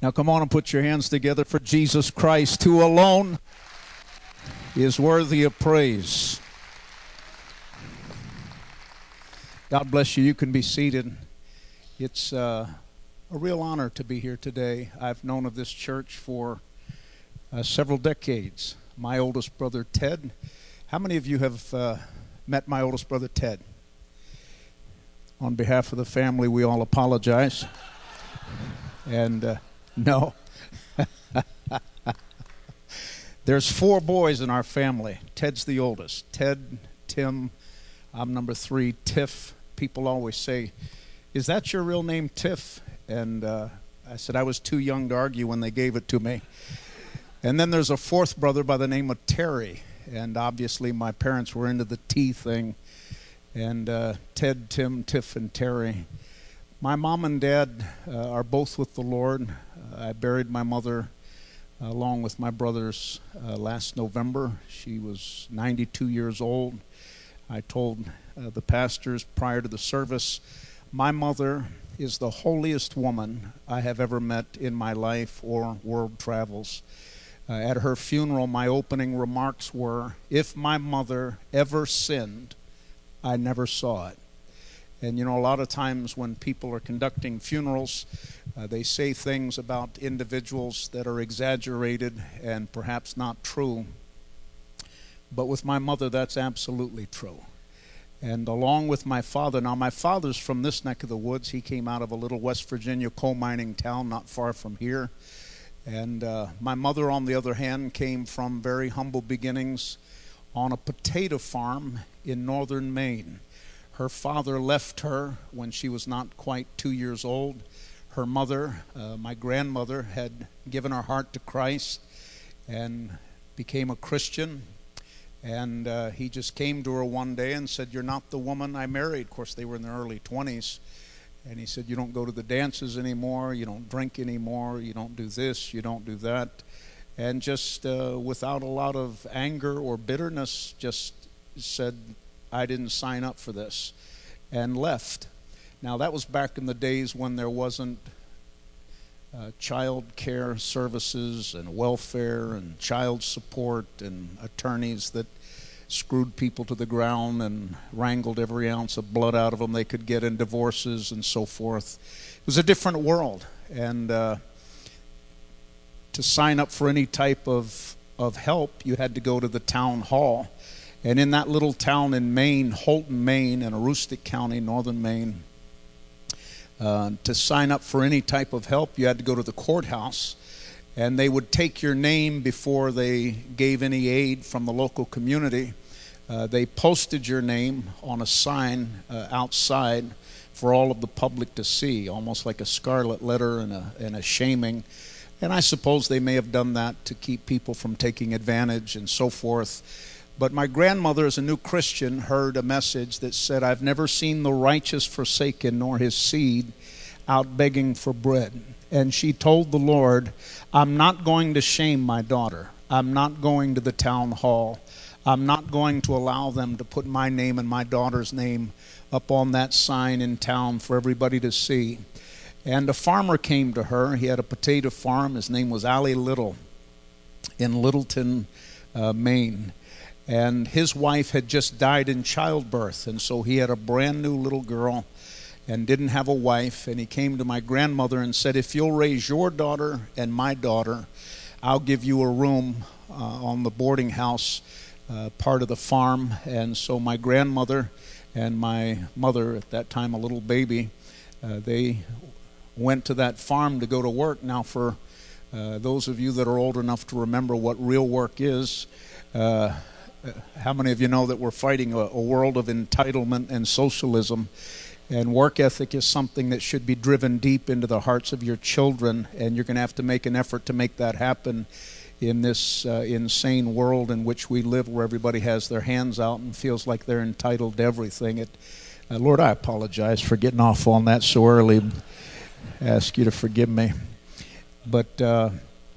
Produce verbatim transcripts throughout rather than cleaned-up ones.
Now come on and put your hands together for Jesus Christ, who alone is worthy of praise. God bless you. You can be seated. It's uh, a real honor to be here today. I've known of this church for uh, several decades. My oldest brother, Ted. How many of you have uh, met my oldest brother, Ted? On behalf of the family, we all apologize. And uh, no. There's four boys in our family. Ted's the oldest. Ted, Tim, I'm number three, Tiff. People always say, is that your real name, Tiff? And uh, I said I was too young to argue when they gave it to me. And then there's a fourth brother by the name of Terry. And obviously my parents were into the T thing. And uh, Ted, Tim, Tiff, and Terry. My mom and dad uh, are both with the Lord. Uh, I buried my mother uh, along with my brothers uh, last November. She was ninety-two years old. I told uh, the pastors prior to the service, my mother is the holiest woman I have ever met in my life or world travels. Uh, at her funeral, my opening remarks were, if my mother ever sinned, I never saw it. And you know, a lot of times when people are conducting funerals, uh, they say things about individuals that are exaggerated and perhaps not true. But with my mother, that's absolutely true. And along with my father, now my father's from this neck of the woods. He came out of a little West Virginia coal mining town not far from here. And uh, my mother, on the other hand, came from very humble beginnings on a potato farm in northern Maine. Her father left her when she was not quite two years old. Her mother, uh, my grandmother, had given her heart to Christ and became a Christian. And uh, he just came to her one day and said, you're not the woman I married. Of course, they were in their early twenties. And he said, you don't go to the dances anymore, you don't drink anymore, you don't do this, you don't do that. And just uh, without a lot of anger or bitterness, just said, I didn't sign up for this, and left. Now, that was back in the days when there wasn't uh, child care services and welfare and child support and attorneys that screwed people to the ground and wrangled every ounce of blood out of them they could get in divorces and so forth. It was a different world, and uh, to sign up for any type of, of help, you had to go to the town hall. And in that little town in Maine, Holton, Maine, in Aroostook County, northern Maine, uh, to sign up for any type of help, you had to go to the courthouse, and they would take your name before they gave any aid from the local community. Uh, they posted your name on a sign uh, outside for all of the public to see, almost like a scarlet letter and a, and a shaming. And I suppose they may have done that to keep people from taking advantage and so forth. But my grandmother, as a new Christian, heard a message that said, I've never seen the righteous forsaken, nor his seed out begging for bread. And she told the Lord, I'm not going to shame my daughter. I'm not going to the town hall. I'm not going to allow them to put my name and my daughter's name up on that sign in town for everybody to see. And a farmer came to her. He had a potato farm. His name was Allie Little in Littleton, uh, Maine. And his wife had just died in childbirth, and so he had a brand new little girl and didn't have a wife. And he came to my grandmother and said, if you'll raise your daughter and my daughter, I'll give you a room uh, on the boarding house uh, part of the farm. And so my grandmother and my mother, at that time a little baby, uh, they went to that farm to go to work. Now, for uh, those of you that are old enough to remember what real work is, uh, how many of you know that we're fighting a, a world of entitlement and socialism? And work ethic is something that should be driven deep into the hearts of your children, and you're going to have to make an effort to make that happen in this uh, insane world in which we live, where everybody has their hands out and feels like they're entitled to everything. It, uh, Lord, I apologize for getting off on that so early. I ask you to forgive me. But uh,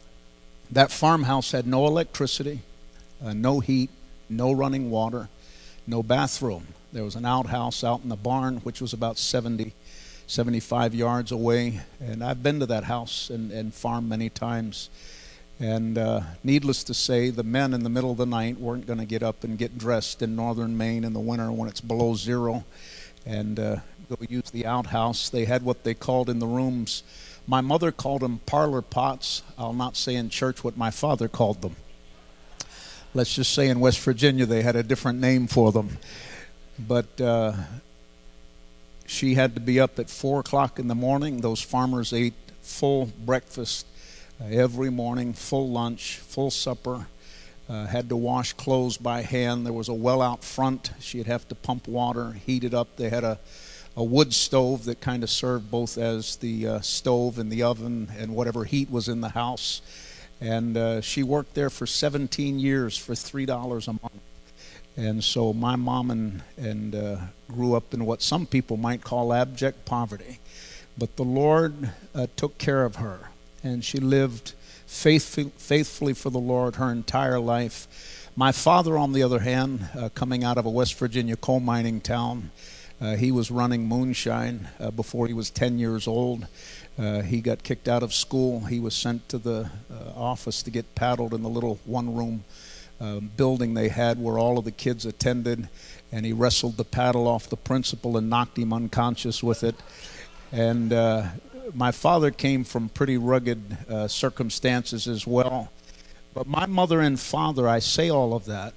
that farmhouse had no electricity, uh, no heat, no running water, no bathroom. There was an outhouse out in the barn, which was about seventy seventy-five yards away. And I've been to that house and, and farm many times. And uh, needless to say, the men in the middle of the night weren't going to get up and get dressed in northern Maine in the winter when it's below zero and uh, go use the outhouse. They had what they called in the rooms, my mother called them parlor pots. I'll not say in church what my father called them. Let's just say in West Virginia they had a different name for them. But uh, she had to be up at four o'clock in the morning. Those farmers ate full breakfast uh, every morning, full lunch, full supper. Uh, had to wash clothes by hand. There was a well out front. She'd have to pump water, heat it up. They had a, a wood stove that kind of served both as the uh, stove and the oven and whatever heat was in the house. And uh, she worked there for seventeen years for three dollars a month. And so my mom and, and uh, grew up in what some people might call abject poverty. But the Lord uh, took care of her, and she lived faithful, faithfully for the Lord her entire life. My father, on the other hand, uh, coming out of a West Virginia coal mining town, uh, he was running moonshine uh, before he was ten years old. Uh, he got kicked out of school. He was sent to the uh, office to get paddled in the little one-room uh, building they had where all of the kids attended, and he wrestled the paddle off the principal and knocked him unconscious with it. And uh, my father came from pretty rugged uh, circumstances as well. But my mother and father, I say all of that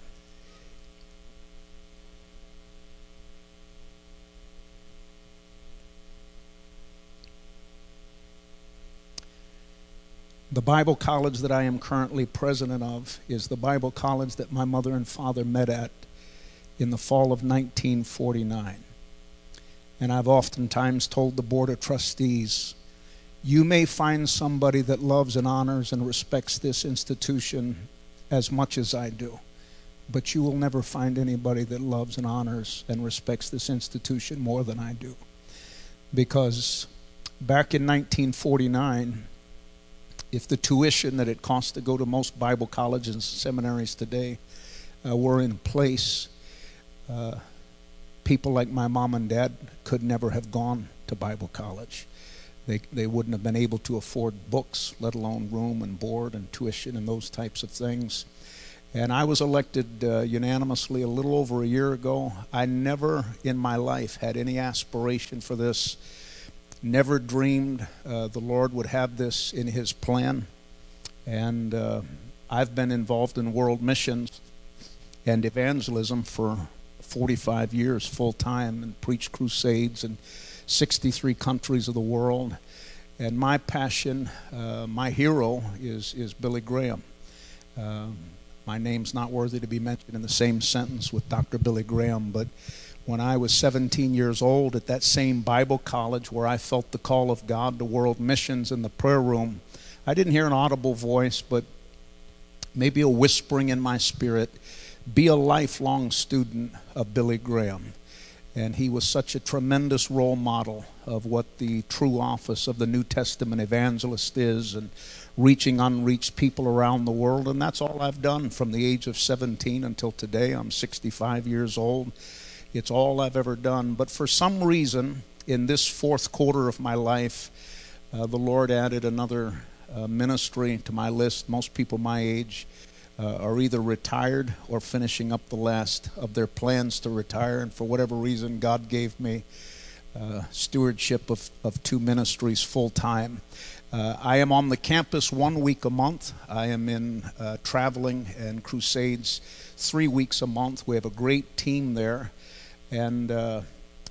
The Bible college that I am currently president of is the Bible college that my mother and father met at in the fall of nineteen forty-nine. And I've oftentimes told the Board of Trustees, you may find somebody that loves and honors and respects this institution as much as I do, but you will never find anybody that loves and honors and respects this institution more than I do. Because back in nineteen forty-nine, if the tuition that it costs to go to most Bible colleges and seminaries today uh, were in place, uh, people like my mom and dad could never have gone to Bible college. They they wouldn't have been able to afford books, let alone room and board and tuition and those types of things. And I was elected uh, unanimously a little over a year ago. I never in my life had any aspiration for this. Never dreamed uh, the Lord would have this in His plan. And uh, I've been involved in world missions and evangelism for forty-five years full time, and preached crusades in sixty-three countries of the world. And my passion, uh, my hero is, is Billy Graham. Um, my name's not worthy to be mentioned in the same sentence with Doctor Billy Graham, but when I was seventeen years old at that same Bible college where I felt the call of God to world missions in the prayer room, I didn't hear an audible voice, but maybe a whispering in my spirit, be a lifelong student of Billy Graham. And he was such a tremendous role model of what the true office of the New Testament evangelist is, and reaching unreached people around the world. And that's all I've done from the age of seventeen until today. I'm sixty-five years old. It's all I've ever done. But for some reason, in this fourth quarter of my life, uh, the Lord added another uh, ministry to my list. Most people my age uh, are either retired or finishing up the last of their plans to retire. And for whatever reason, God gave me uh, stewardship of, of two ministries full time. Uh, I am on the campus one week a month. I am in uh, traveling and crusades three weeks a month. We have a great team there. And uh,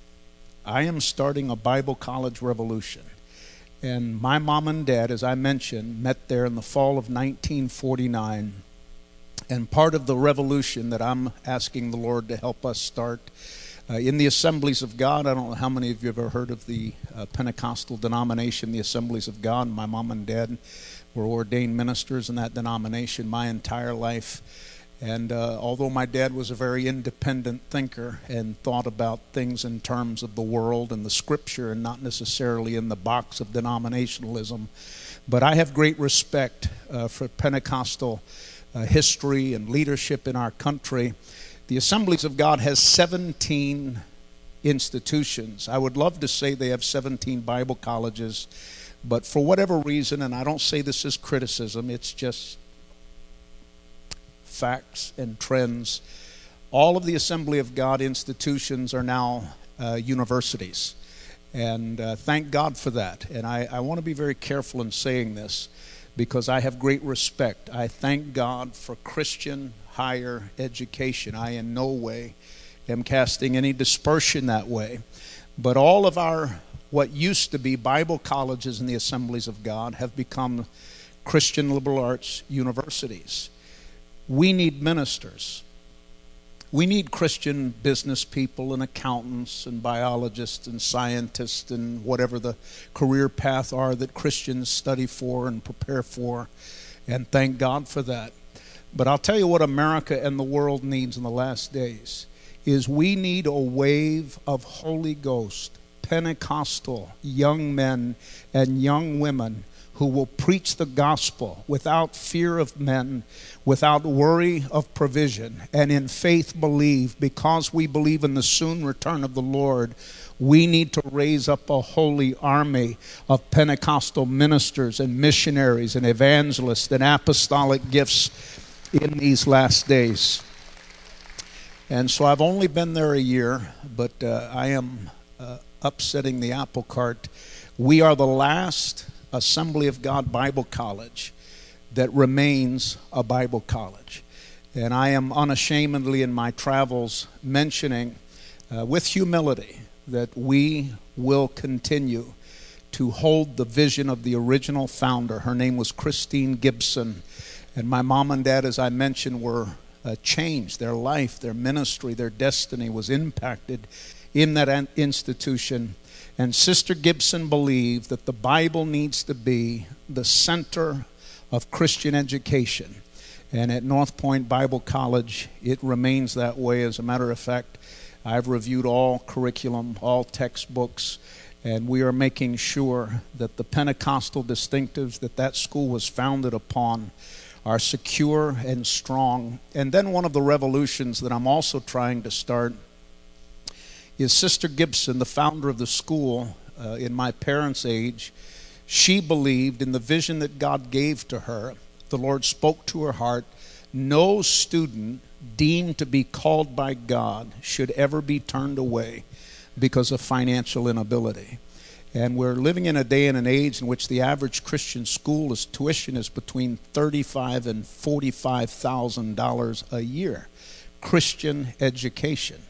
I am starting a Bible college revolution. And my mom and dad, as I mentioned, met there in the fall of nineteen forty-nine. And part of the revolution that I'm asking the Lord to help us start uh, in the Assemblies of God. I don't know how many of you have ever heard of the uh, Pentecostal denomination, the Assemblies of God. My mom and dad were ordained ministers in that denomination my entire life. And uh, although my dad was a very independent thinker and thought about things in terms of the world and the Scripture and not necessarily in the box of denominationalism, but I have great respect uh, for Pentecostal uh, history and leadership in our country. The Assemblies of God has seventeen institutions. I would love to say they have seventeen Bible colleges, but for whatever reason, and I don't say this as criticism, it's just facts and trends, all of the Assembly of God institutions are now uh, universities. And uh, thank God for that. And I, I want to be very careful in saying this because I have great respect. I thank God for Christian higher education. I in no way am casting any dispersion that way. But all of our, what used to be Bible colleges in the Assemblies of God have become Christian liberal arts universities. We need ministers. We need Christian business people and accountants and biologists and scientists and whatever the career path are that Christians study for and prepare for, and thank God for that. But I'll tell you what America and the world needs in the last days is we need a wave of Holy Ghost, Pentecostal young men and young women who will preach the gospel without fear of men, without worry of provision, and in faith believe, because we believe in the soon return of the Lord, we need to raise up a holy army of Pentecostal ministers and missionaries and evangelists and apostolic gifts in these last days. And so I've only been there a year, but uh, I am uh, upsetting the apple cart. We are the last Assembly of God Bible College that remains a Bible college. And I am unashamedly in my travels mentioning uh, with humility that we will continue to hold the vision of the original founder. Her name was Christine Gibson. And my mom and dad, as I mentioned, were uh, changed. Their life, their ministry, their destiny was impacted in that an- institution. And Sister Gibson believed that the Bible needs to be the center of Christian education. And at North Point Bible College, it remains that way. As a matter of fact, I've reviewed all curriculum, all textbooks, and we are making sure that the Pentecostal distinctives that that school was founded upon are secure and strong. And then one of the revolutions that I'm also trying to start is Sister Gibson, the founder of the school uh, in my parents' age. She believed in the vision that God gave to her. The Lord spoke to her heart. No student deemed to be called by God should ever be turned away because of financial inability. And we're living in a day and an age in which the average Christian school is tuition is between thirty-five thousand dollars and forty-five thousand dollars a year. Christian education.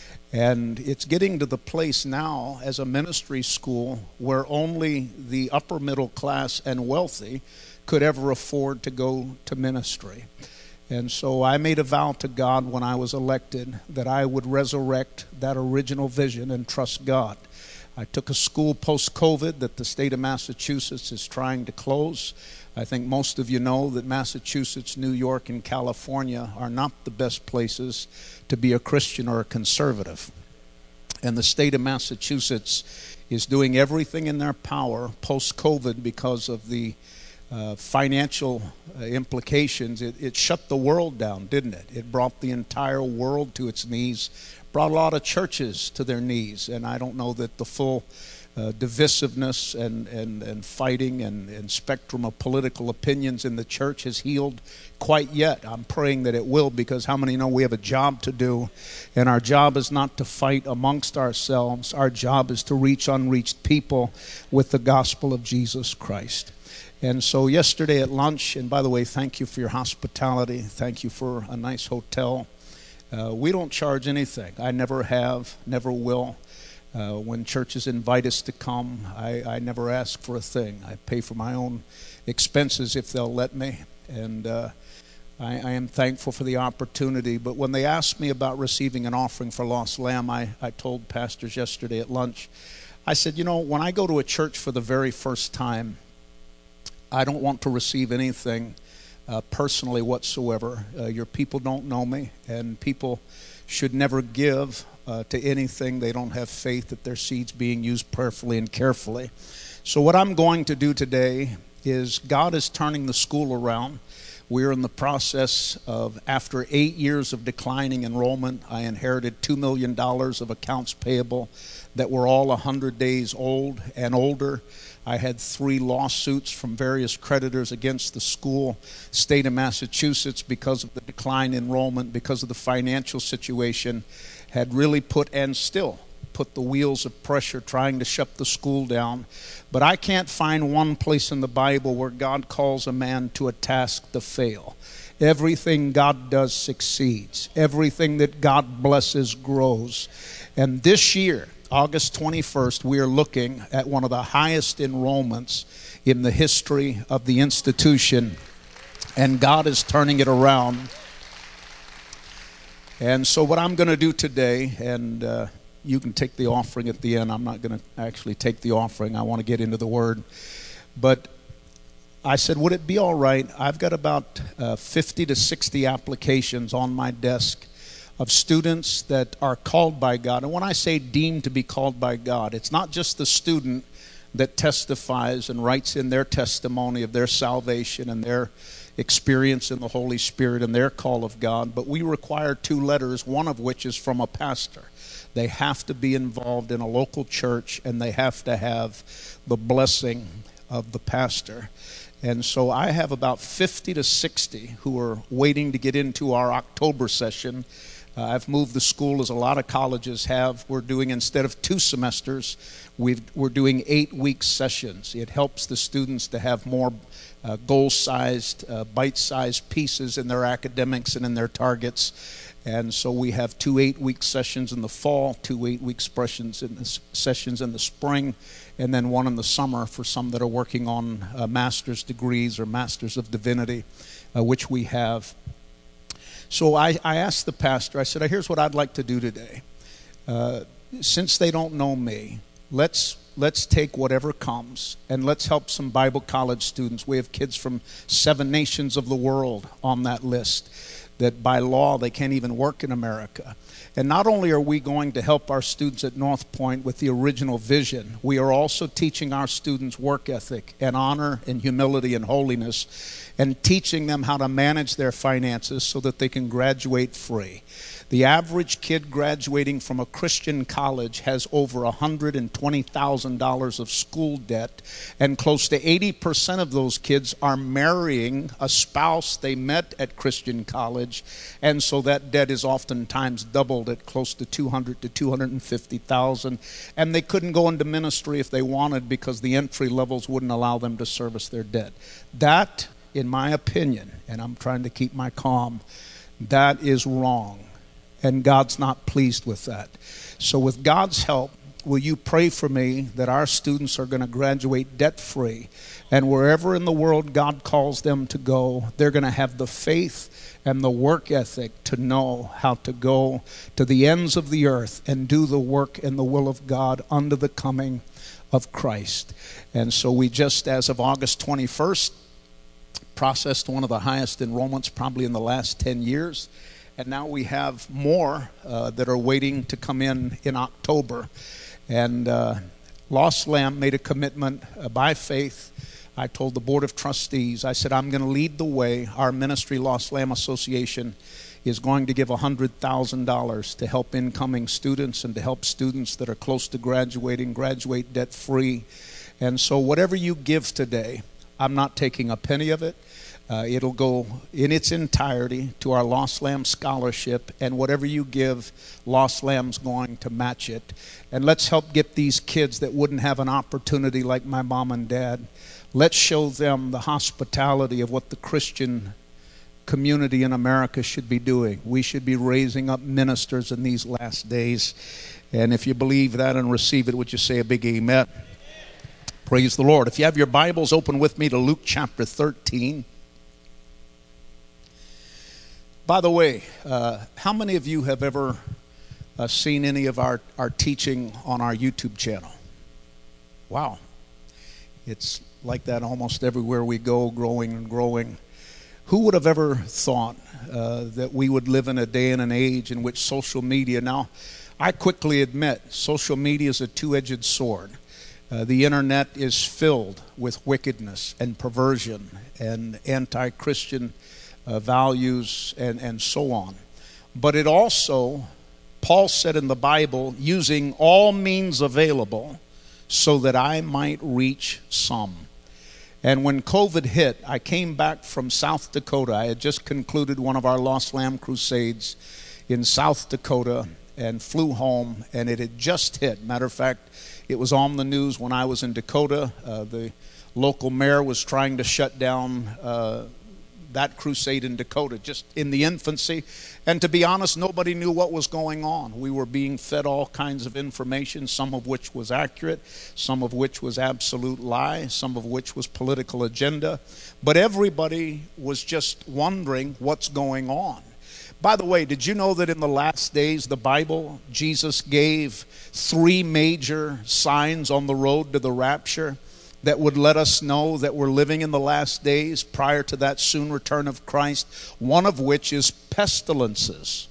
And it's getting to the place now as a ministry school where only the upper middle class and wealthy could ever afford to go to ministry. And so I made a vow to God when I was elected that I would resurrect that original vision and trust God. I took a school post-COVID that the state of Massachusetts is trying to close. I think most of you know that Massachusetts, New York, and California are not the best places to be a Christian or a conservative. And the state of Massachusetts is doing everything in their power post-COVID because of the uh, financial uh, implications. It, it shut the world down, didn't it? It brought the entire world to its knees, brought a lot of churches to their knees. And I don't know that the full Uh, divisiveness and, and, and fighting and, and spectrum of political opinions in the church has healed quite yet. I'm praying that it will, because how many know we have a job to do? And our job is not to fight amongst ourselves. Our job is to reach unreached people with the gospel of Jesus Christ. And so yesterday at lunch, and by the way, thank you for your hospitality. Thank you for a nice hotel. Uh, we don't charge anything. I never have, never will. Uh, when churches invite us to come, I, I never ask for a thing. I pay for my own expenses if they'll let me. And uh, I, I am thankful for the opportunity. But when they asked me about receiving an offering for Lost Lamb, I, I told pastors yesterday at lunch, I said, you know, when I go to a church for the very first time, I don't want to receive anything uh, personally whatsoever. Uh, your people don't know me, and people should never give Uh, to anything. They don't have faith that their seed's being used prayerfully and carefully. So what I'm going to do today is God is turning the school around. We're in the process of, after eight years of declining enrollment, I inherited two million dollars of accounts payable that were all one hundred days old and older. I had three lawsuits from various creditors against the school, state of Massachusetts, because of the decline in enrollment, because of the financial situation, had really put, and still put the wheels of pressure trying to shut the school down. But I can't find one place in the Bible where God calls a man to a task to fail. Everything God does succeeds. Everything that God blesses grows. And this year, August twenty-first, we are looking at one of the highest enrollments in the history of the institution. And God is turning it around. And so what I'm going to do today, and uh, you can take the offering at the end. I'm not going to actually take the offering. I want to get into the Word. But I said, would it be all right? I've got about uh, fifty to sixty applications on my desk of students that are called by God. And when I say deemed to be called by God, it's not just the student that testifies and writes in their testimony of their salvation and their experience in the Holy Spirit and their call of God, but we require two letters, one of which is from a pastor. They have to be involved in a local church, and they have to have the blessing of the pastor. And so I have about fifty to sixty who are waiting to get into our October session. Uh, I've moved the school, as a lot of colleges have. We're doing, instead of two semesters, we've, we're doing eight-week sessions. It helps the students to have more uh, goal-sized, uh, bite-sized pieces in their academics and in their targets. And so we have two eight-week sessions in the fall, two eight-week sessions in the, sessions in the spring, and then one in the summer for some that are working on uh, master's degrees or masters of divinity, uh, which we have. So I, I asked the pastor, I said, here's what I'd like to do today. Uh, since they don't know me, let's let's take whatever comes and let's help some Bible college students. We have kids from seven nations of the world on that list that by law they can't even work in America. And not only are we going to help our students at North Point with the original vision, we are also teaching our students work ethic and honor and humility and holiness, and teaching them how to manage their finances so that they can graduate free. The average kid graduating from a Christian college has over one hundred twenty thousand dollars of school debt, and close to eighty percent of those kids are marrying a spouse they met at Christian college, and so that debt is oftentimes doubled at close to two hundred to two hundred fifty thousand dollars, and they couldn't go into ministry if they wanted because the entry levels wouldn't allow them to service their debt. That, in my opinion, and I'm trying to keep my calm, that is wrong. And God's not pleased with that. So with God's help, will you pray for me that our students are going to graduate debt-free, and wherever in the world God calls them to go, they're going to have the faith and the work ethic to know how to go to the ends of the earth and do the work and the will of God under the coming of Christ. And so we just, as of August twenty-first, processed one of the highest enrollments probably in the last ten years. And now we have more uh, that are waiting to come in in October. And uh, Lost Lamb made a commitment uh, by faith. I told the Board of Trustees, I said, I'm going to lead the way. Our ministry, Lost Lamb Association, is going to give one hundred thousand dollars to help incoming students and to help students that are close to graduating, graduate debt-free. And so whatever you give today, I'm not taking a penny of it. Uh, it'll go in its entirety to our Lost Lamb Scholarship, and whatever you give, Lost Lamb's going to match it. And let's help get these kids that wouldn't have an opportunity like my mom and dad. Let's show them the hospitality of what the Christian community in America should be doing. We should be raising up ministers in these last days. And if you believe that and receive it, would you say a big amen? Praise the Lord. If you have your Bibles, open with me to Luke chapter thirteen. By the way, uh, how many of you have ever uh, seen any of our, our teaching on our YouTube channel? Wow. It's like that almost everywhere we go, growing and growing. Who would have ever thought uh, that we would live in a day and an age in which social media, now I quickly admit social media is a two-edged sword. Uh, the internet is filled with wickedness and perversion and anti-Christian uh, values and, and so on. But it also, Paul said in the Bible, using all means available so that I might reach some. And when COVID hit, I came back from South Dakota. I had just concluded one of our Lost Lamb crusades in South Dakota and flew home, and it had just hit. Matter of fact, it was on the news when I was in Dakota. Uh, the local mayor was trying to shut down uh, that crusade in Dakota, just in the infancy. And to be honest, nobody knew what was going on. We were being fed all kinds of information, some of which was accurate, some of which was absolute lie, some of which was political agenda. But everybody was just wondering what's going on. By the way, did you know that in the last days, the Bible, Jesus gave three major signs on the road to the rapture that would let us know that we're living in the last days prior to that soon return of Christ, one of which is pestilences,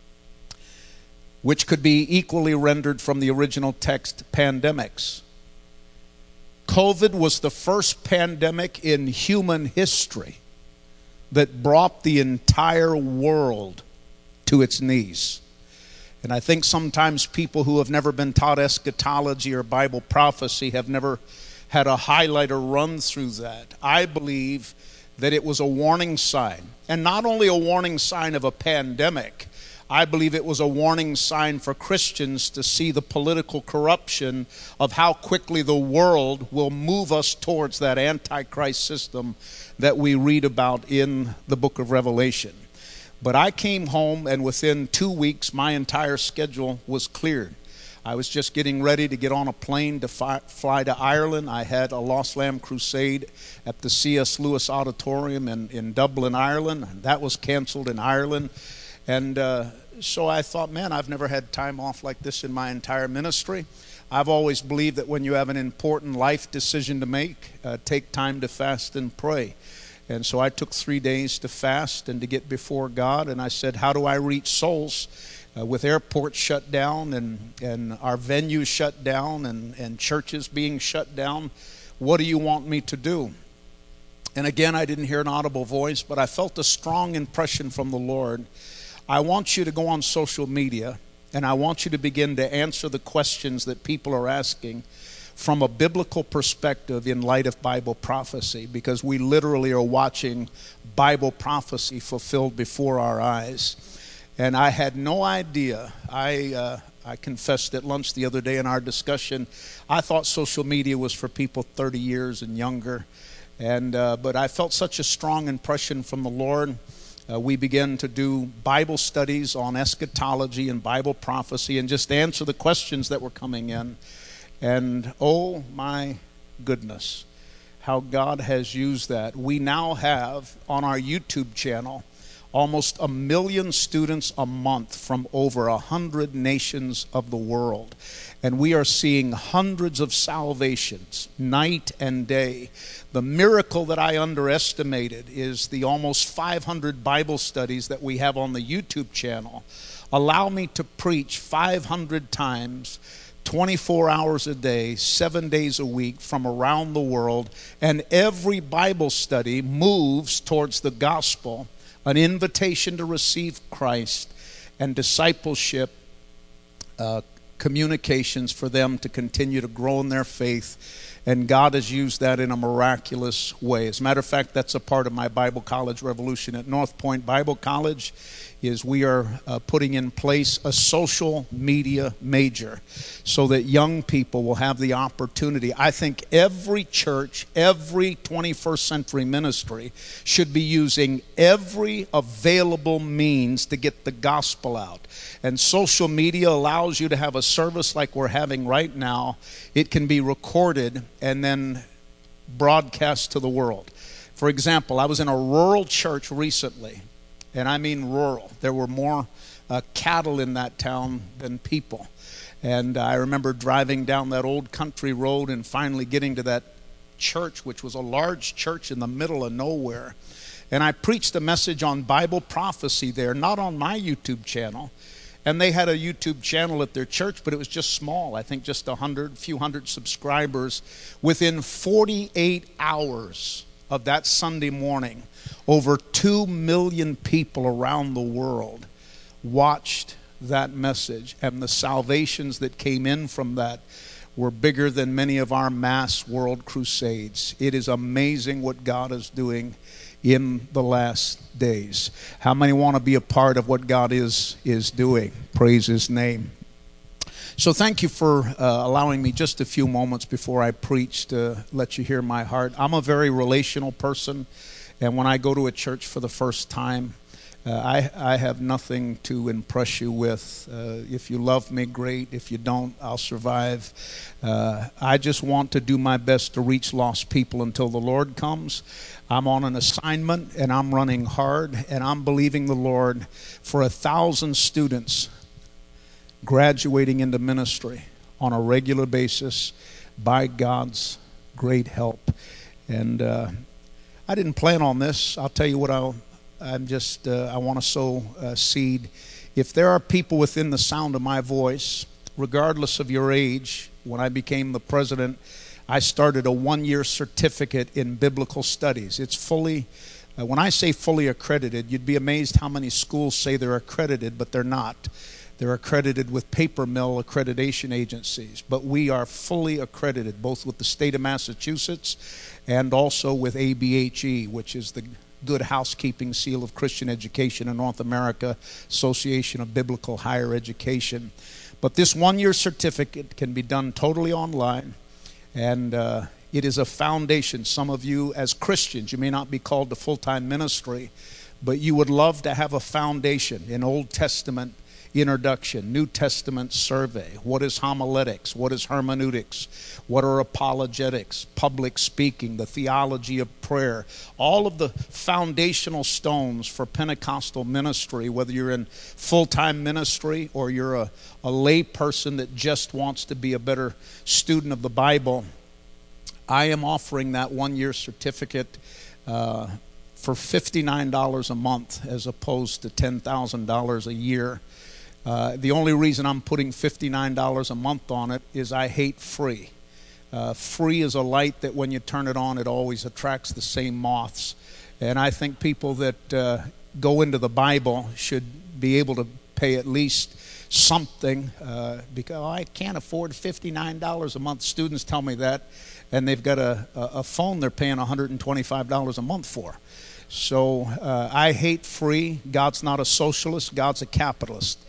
which could be equally rendered from the original text, pandemics. COVID was the first pandemic in human history that brought the entire world to its knees. And I think sometimes people who have never been taught eschatology or Bible prophecy have never had a highlighter run through that. I believe that it was a warning sign. And not only a warning sign of a pandemic, I believe it was a warning sign for Christians to see the political corruption of how quickly the world will move us towards that Antichrist system that we read about in the book of Revelation. But I came home, and within two weeks, my entire schedule was cleared. I was just getting ready to get on a plane to fi- fly to Ireland. I had a Lost Lamb crusade at the C S Lewis Auditorium in, in Dublin, Ireland. And that was canceled in Ireland. And uh, so I thought, man, I've never had time off like this in my entire ministry. I've always believed that when you have an important life decision to make, uh, take time to fast and pray. And so I took three days to fast and to get before God. And I said, how do I reach souls? Uh, with airports shut down and, and our venues shut down and, and churches being shut down, what do you want me to do? And again, I didn't hear an audible voice, but I felt a strong impression from the Lord. I want you to go on social media, and I want you to begin to answer the questions that people are asking from a biblical perspective in light of Bible prophecy, because we literally are watching Bible prophecy fulfilled before our eyes. And I had no idea. I uh, I confessed at lunch the other day in our discussion, I thought social media was for people thirty years and younger. And uh, but I felt such a strong impression from the Lord. Uh, we began to do Bible studies on eschatology and Bible prophecy and just answer the questions that were coming in. And oh my goodness, how God has used that. We now have on our YouTube channel almost a million students a month from over a hundred nations of the world. And we are seeing hundreds of salvations night and day. The miracle that I underestimated is the almost five hundred Bible studies that we have on the YouTube channel allow me to preach five hundred times, twenty-four hours a day, seven days a week from around the world. And every Bible study moves towards the gospel, an invitation to receive Christ, and discipleship uh, communications for them to continue to grow in their faith. And God has used that in a miraculous way. As a matter of fact, that's a part of my Bible College revolution at North Point Bible College, is we are uh, putting in place a social media major so that young people will have the opportunity. I think every church, every twenty-first century ministry should be using every available means to get the gospel out. And social media allows you to have a service like we're having right now. It can be recorded and then broadcast to the world. For example, I was in a rural church recently. And I mean rural. There were more uh, cattle in that town than people. And I remember driving down that old country road and finally getting to that church, which was a large church in the middle of nowhere. And I preached a message on Bible prophecy there, not on my YouTube channel. And they had a YouTube channel at their church, but it was just small. I think just a hundred, few hundred subscribers. Within forty-eight hours of that Sunday morning, over two million people around the world watched that message. And the salvations that came in from that were bigger than many of our mass world crusades. It is amazing what God is doing in the last days. How many want to be a part of what God is is doing? Praise His name. So thank you for uh, allowing me just a few moments before I preach to let you hear my heart. I'm a very relational person, and when I go to a church for the first time, uh, I, I have nothing to impress you with. Uh, if you love me, great. If you don't, I'll survive. Uh, I just want to do my best to reach lost people until the Lord comes. I'm on an assignment, and I'm running hard, and I'm believing the Lord for a thousand students graduating into ministry on a regular basis by God's great help. And uh, I didn't plan on this. I'll tell you what, I'll, I'm just, uh, I want to sow uh, seed. If there are people within the sound of my voice, regardless of your age, when I became the president, I started a one-year certificate in biblical studies. It's fully, uh, when I say fully accredited, you'd be amazed how many schools say they're accredited, but they're not. They're accredited with paper mill accreditation agencies. But we are fully accredited, both with the state of Massachusetts and also with A B H E, which is the Good Housekeeping Seal of Christian Education in North America, Association of Biblical Higher Education. But this one-year certificate can be done totally online. And uh, it is a foundation. Some of you as Christians, you may not be called to full-time ministry, but you would love to have a foundation in Old Testament introduction, New Testament survey. What is homiletics? What is hermeneutics? What are apologetics? Public speaking, the theology of prayer. All of the foundational stones for Pentecostal ministry, whether you're in full-time ministry or you're a, a lay person that just wants to be a better student of the Bible. I am offering that one-year certificate uh, for fifty-nine dollars a month as opposed to ten thousand dollars a year. Uh, the only reason I'm putting fifty-nine dollars a month on it is I hate free. Uh, free is a light that when you turn it on, it always attracts the same moths. And I think people that uh, go into the Bible should be able to pay at least something uh, because oh, I can't afford fifty-nine dollars a month. Students tell me that, and they've got a, a phone they're paying one hundred twenty-five dollars a month for. So uh, I hate free. God's not a socialist. God's a capitalist.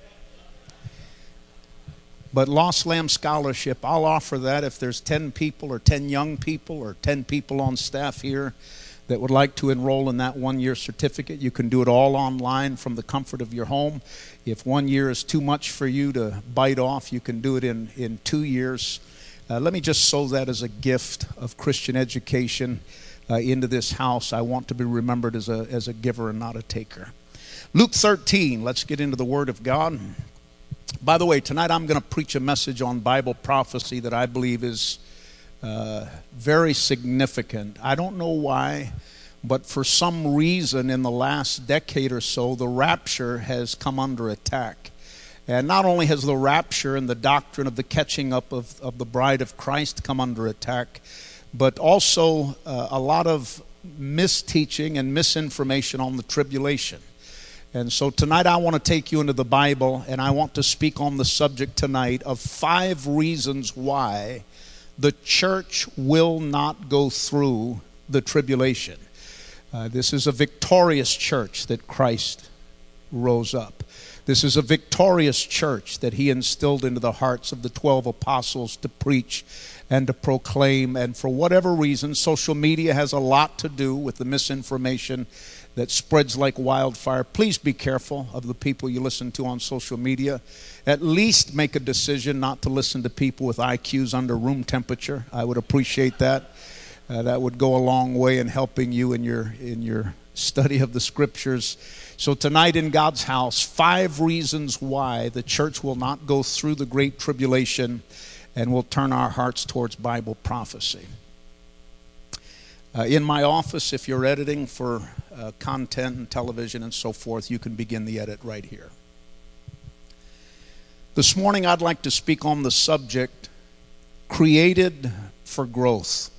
But Lost Lamb Scholarship, I'll offer that if there's ten people or ten young people or ten people on staff here that would like to enroll in that one-year certificate. You can do it all online from the comfort of your home. If one year is too much for you to bite off, you can do it in, in two years. Uh, let me just sow that as a gift of Christian education uh, into this house. I want to be remembered as a, as a giver and not a taker. Luke thirteen, let's get into the Word of God. By the way, tonight I'm going to preach a message on Bible prophecy that I believe is uh, very significant. I don't know why, but for some reason in the last decade or so, the rapture has come under attack. And not only has the rapture and the doctrine of the catching up of, of the bride of Christ come under attack, but also uh, a lot of misteaching and misinformation on the tribulation. And so tonight I want to take you into the Bible, and I want to speak on the subject tonight of five reasons why the church will not go through the tribulation. Uh, this is a victorious church that Christ rose up. This is a victorious church that he instilled into the hearts of the twelve apostles to preach and to proclaim. And for whatever reason, social media has a lot to do with the misinformation that spreads like wildfire. Please be careful of the people you listen to on social media. At least make a decision not to listen to people with I Qs under room temperature. I would appreciate that. Uh, that would go a long way in helping you in your in your study of the Scriptures. So tonight in God's house, five reasons why the church will not go through the Great Tribulation and will turn our hearts towards Bible prophecy. Uh, in my office, if you're editing for uh, content and television and so forth, you can begin the edit right here. This morning I'd like to speak on the subject, created for growth.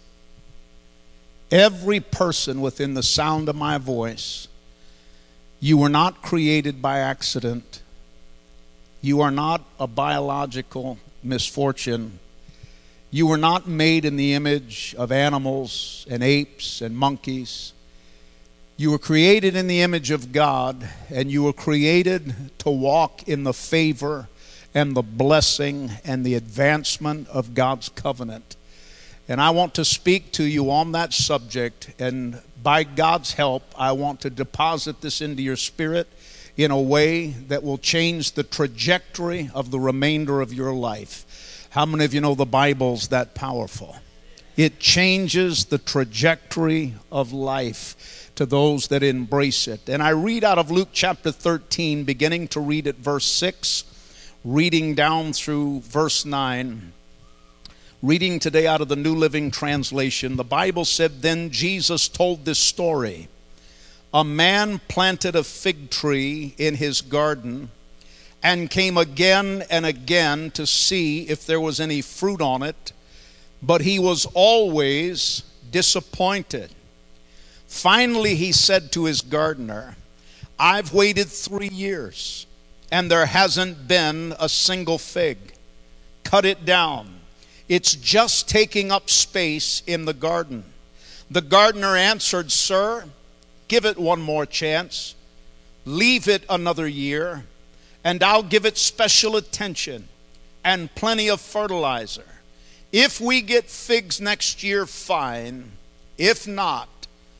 Every person within the sound of my voice, you were not created by accident. You are not a biological misfortune. You were not made in the image of animals and apes and monkeys. You were created in the image of God, and you were created to walk in the favor and the blessing and the advancement of God's covenant. And I want to speak to you on that subject, and by God's help, I want to deposit this into your spirit in a way that will change the trajectory of the remainder of your life. How many of you know the Bible's that powerful? It changes the trajectory of life to those that embrace it. And I read out of Luke chapter thirteen, beginning to read at verse six, reading down through verse nine. Reading today out of the New Living Translation, the Bible said, "Then Jesus told this story. A man planted a fig tree in his garden and came again and again to see if there was any fruit on it, but he was always disappointed. Finally, he said to his gardener, 'I've waited three years, and there hasn't been a single fig. Cut it down. It's just taking up space in the garden.' The gardener answered, 'Sir, give it one more chance. Leave it another year, and I'll give it special attention and plenty of fertilizer. If we get figs next year, fine. If not,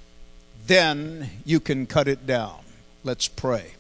then you can cut it down.'" Let's pray.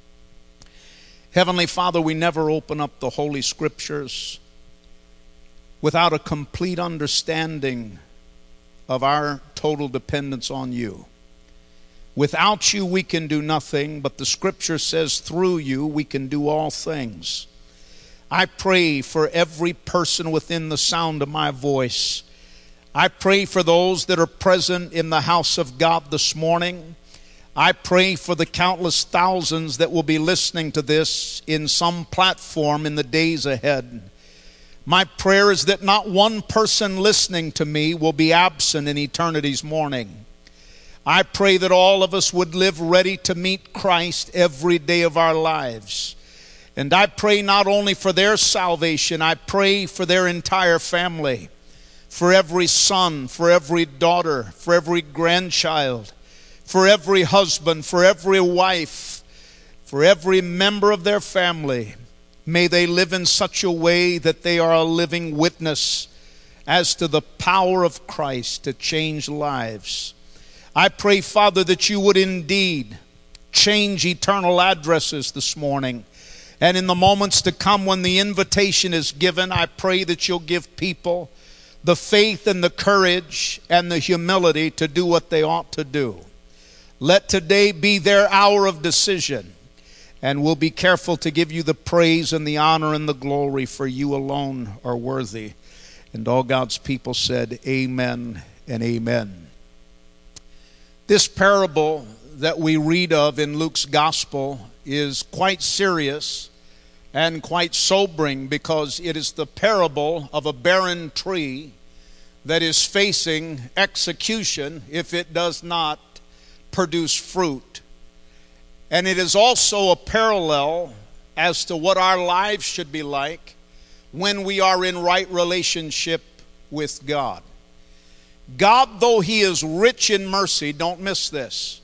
Heavenly Father, we never open up the Holy Scriptures without a complete understanding of our total dependence on you. Without you, we can do nothing, but the Scripture says through you, we can do all things. I pray for every person within the sound of my voice. I pray for those that are present in the house of God this morning. I pray for the countless thousands that will be listening to this in some platform in the days ahead. My prayer is that not one person listening to me will be absent in eternity's morning. I pray that all of us would live ready to meet Christ every day of our lives. And I pray not only for their salvation, I pray for their entire family, for every son, for every daughter, for every grandchild, for every husband, for every wife, for every member of their family. May they live in such a way that they are a living witness as to the power of Christ to change lives. I pray, Father, that you would indeed change eternal addresses this morning. And in the moments to come when the invitation is given, I pray that you'll give people the faith and the courage and the humility to do what they ought to do. Let today be their hour of decision. And we'll be careful to give you the praise and the honor and the glory, for you alone are worthy. And all God's people said, amen and amen. This parable that we read of in Luke's gospel is quite serious and quite sobering, because it is the parable of a barren tree that is facing execution if it does not produce fruit. And it is also a parallel as to what our lives should be like when we are in right relationship with God. God, though he is rich in mercy, don't miss this.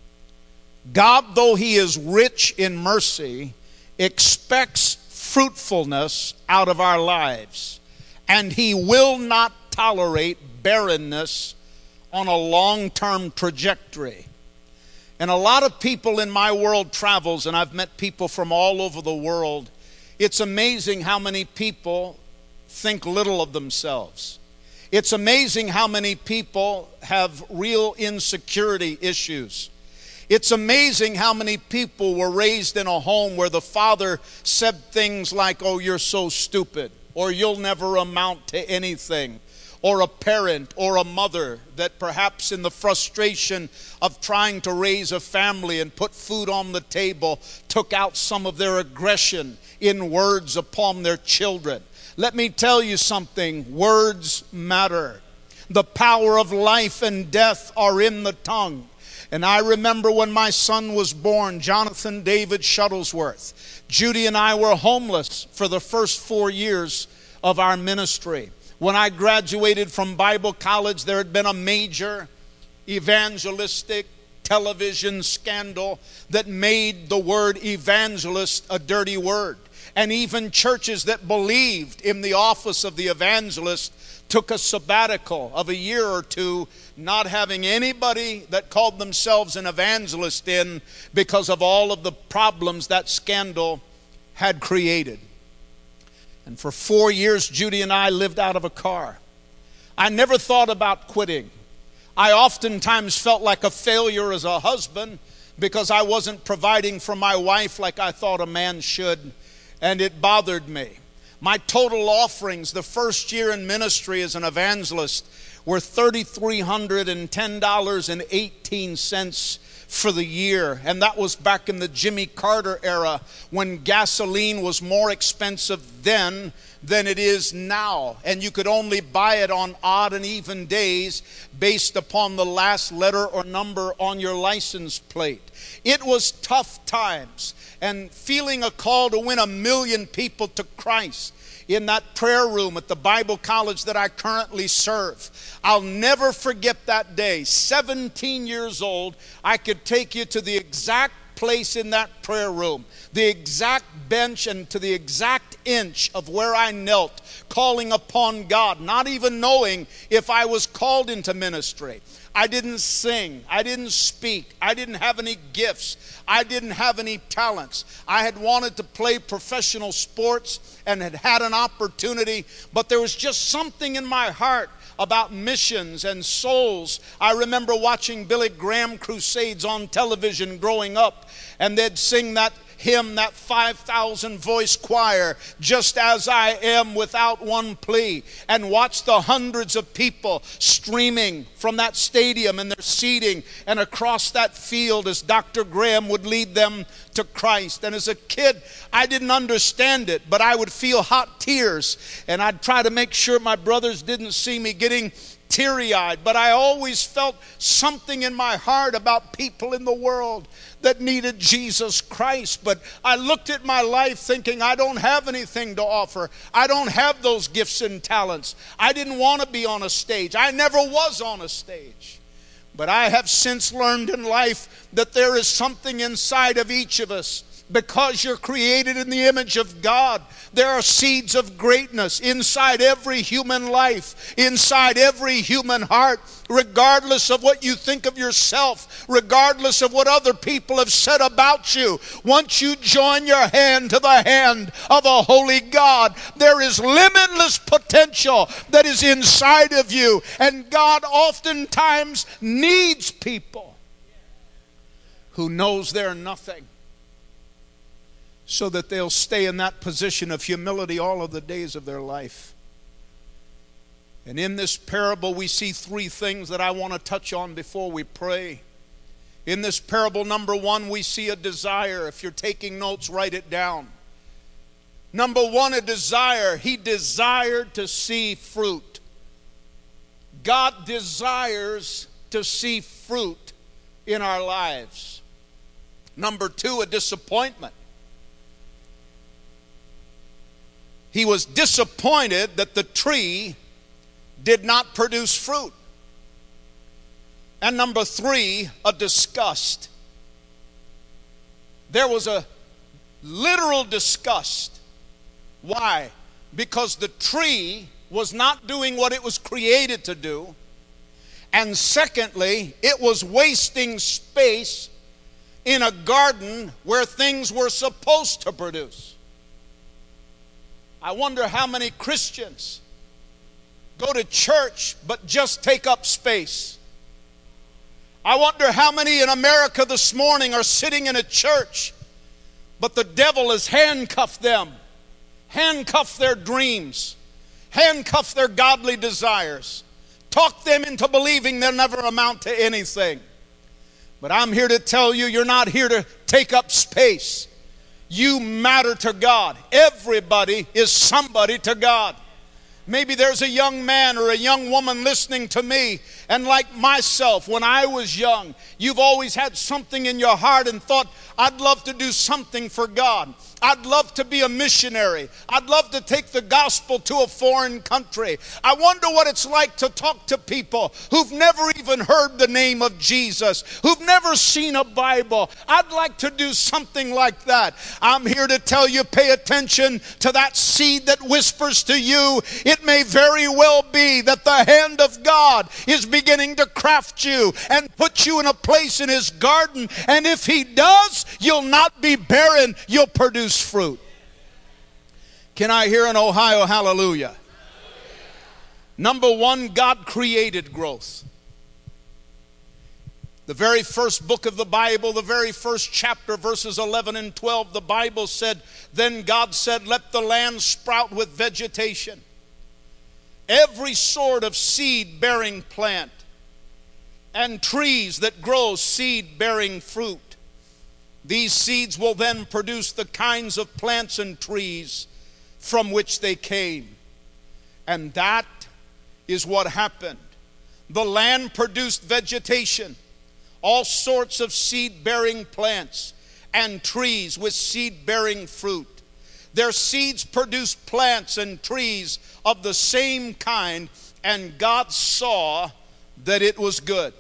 God, though he is rich in mercy, expects fruitfulness out of our lives. And he will not tolerate barrenness on a long-term trajectory. And a lot of people in my world travels, and I've met people from all over the world. It's amazing how many people think little of themselves. It's amazing how many people have real insecurity issues. It's amazing how many people were raised in a home where the father said things like, "Oh, you're so stupid," or "You'll never amount to anything," or a parent or a mother that perhaps in the frustration of trying to raise a family and put food on the table took out some of their aggression in words upon their children. Let me tell you something, words matter. The power of life and death are in the tongue. And I remember when my son was born, Jonathan David Shuttlesworth, Judy and I were homeless for the first four years of our ministry. When I graduated from Bible college, there had been a major evangelistic television scandal that made the word evangelist a dirty word. And even churches that believed in the office of the evangelist took a sabbatical of a year or two, not having anybody that called themselves an evangelist in because of all of the problems that scandal had created. And for four years, Judy and I lived out of a car. I never thought about quitting. I oftentimes felt like a failure as a husband because I wasn't providing for my wife like I thought a man should, and it bothered me. My total offerings the first year in ministry as an evangelist were three thousand three hundred ten dollars and eighteen cents for the year. And that was back in the Jimmy Carter era when gasoline was more expensive then than it is now. And you could only buy it on odd and even days based upon the last letter or number on your license plate. It was tough times. And feeling a call to win a million people to Christ in that prayer room at the Bible college that I currently serve. I'll never forget that day. seventeen years old, I could take you to the exact place in that prayer room, the exact bench and to the exact inch of where I knelt, calling upon God, not even knowing if I was called into ministry. I didn't sing. I didn't speak. I didn't have any gifts. I didn't have any talents. I had wanted to play professional sports and had had an opportunity, but there was just something in my heart about missions and souls. I remember watching Billy Graham crusades on television growing up, and they'd sing that hymn, that five thousand voice choir, Just As I Am Without One Plea, and watch the hundreds of people streaming from that stadium and their seating and across that field as Doctor Graham would lead them to Christ. And as a kid, I didn't understand it, but I would feel hot tears, and I'd try to make sure my brothers didn't see me getting teary-eyed. But I always felt something in my heart about people in the world that needed Jesus Christ. But I looked at my life thinking, I don't have anything to offer. I don't have those gifts and talents. I didn't want to be on a stage. I never was on a stage. But I have since learned in life that there is something inside of each of us. Because you're created in the image of God, there are seeds of greatness inside every human life, inside every human heart, regardless of what you think of yourself, regardless of what other people have said about you. Once you join your hand to the hand of a holy God, there is limitless potential that is inside of you. And God oftentimes needs people who knows they're nothing, so that they'll stay in that position of humility all of the days of their life. And in this parable, we see three things that I want to touch on before we pray. In this parable, number one, we see a desire. If you're taking notes, write it down. Number one, a desire. He desired to see fruit. God desires to see fruit in our lives. Number two, a disappointment. He was disappointed that the tree did not produce fruit. And number three, a disgust. There was a literal disgust. Why? Because the tree was not doing what it was created to do. And secondly, it was wasting space in a garden where things were supposed to produce. I wonder how many Christians go to church but just take up space. I wonder how many in America this morning are sitting in a church, but the devil has handcuffed them, handcuffed their dreams, handcuff their godly desires, talk them into believing they'll never amount to anything. But I'm here to tell you, you're not here to take up space. You matter to God. Everybody is somebody to God. Maybe there's a young man or a young woman listening to me, and like myself, when I was young, you've always had something in your heart and thought, I'd love to do something for God. I'd love to be a missionary. I'd love to take the gospel to a foreign country. I wonder what it's like to talk to people who've never even heard the name of Jesus, who've never seen a Bible. I'd like to do something like that. I'm here to tell you, pay attention to that seed that whispers to you. It may very well be that the hand of God is beginning to craft you and put you in a place in His garden. And if He does, you'll not be barren. You'll produce fruit. Can I hear an Ohio hallelujah? Number one, God created growth. The very first book of the Bible, the very first chapter, verses eleven and twelve, the Bible said, then God said, let the land sprout with vegetation, every sort of seed-bearing plant, and trees that grow seed-bearing fruit. These seeds will then produce the kinds of plants and trees from which they came. And that is what happened. The land produced vegetation, all sorts of seed-bearing plants and trees with seed-bearing fruit. Their seeds produced plants and trees of the same kind, and God saw that it was good.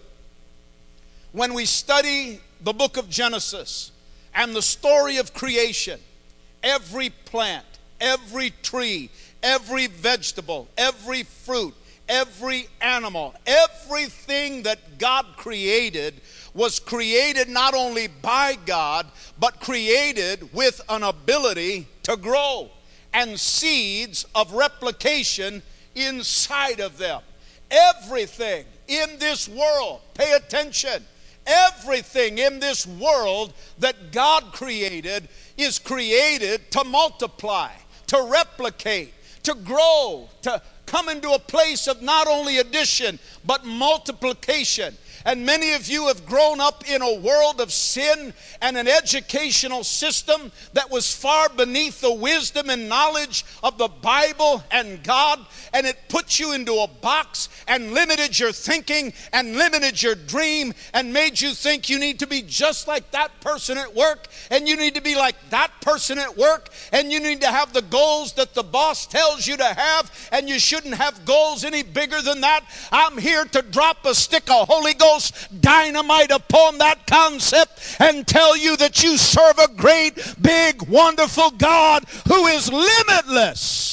When we study the book of Genesis and the story of creation, every plant, every tree, every vegetable, every fruit, every animal, everything that God created was created not only by God, but created with an ability to grow and seeds of replication inside of them. Everything in this world, pay attention, everything in this world that God created is created to multiply, to replicate, to grow, to come into a place of not only addition, but multiplication. And many of you have grown up in a world of sin and an educational system that was far beneath the wisdom and knowledge of the Bible and God. And it put you into a box and limited your thinking and limited your dream and made you think you need to be just like that person at work, and you need to be like that person at work, and you need to have the goals that the boss tells you to have, and you shouldn't have goals any bigger than that. I'm here to drop a stick of Holy Ghost dynamite upon that concept and tell you that you serve a great, big, wonderful God who is limitless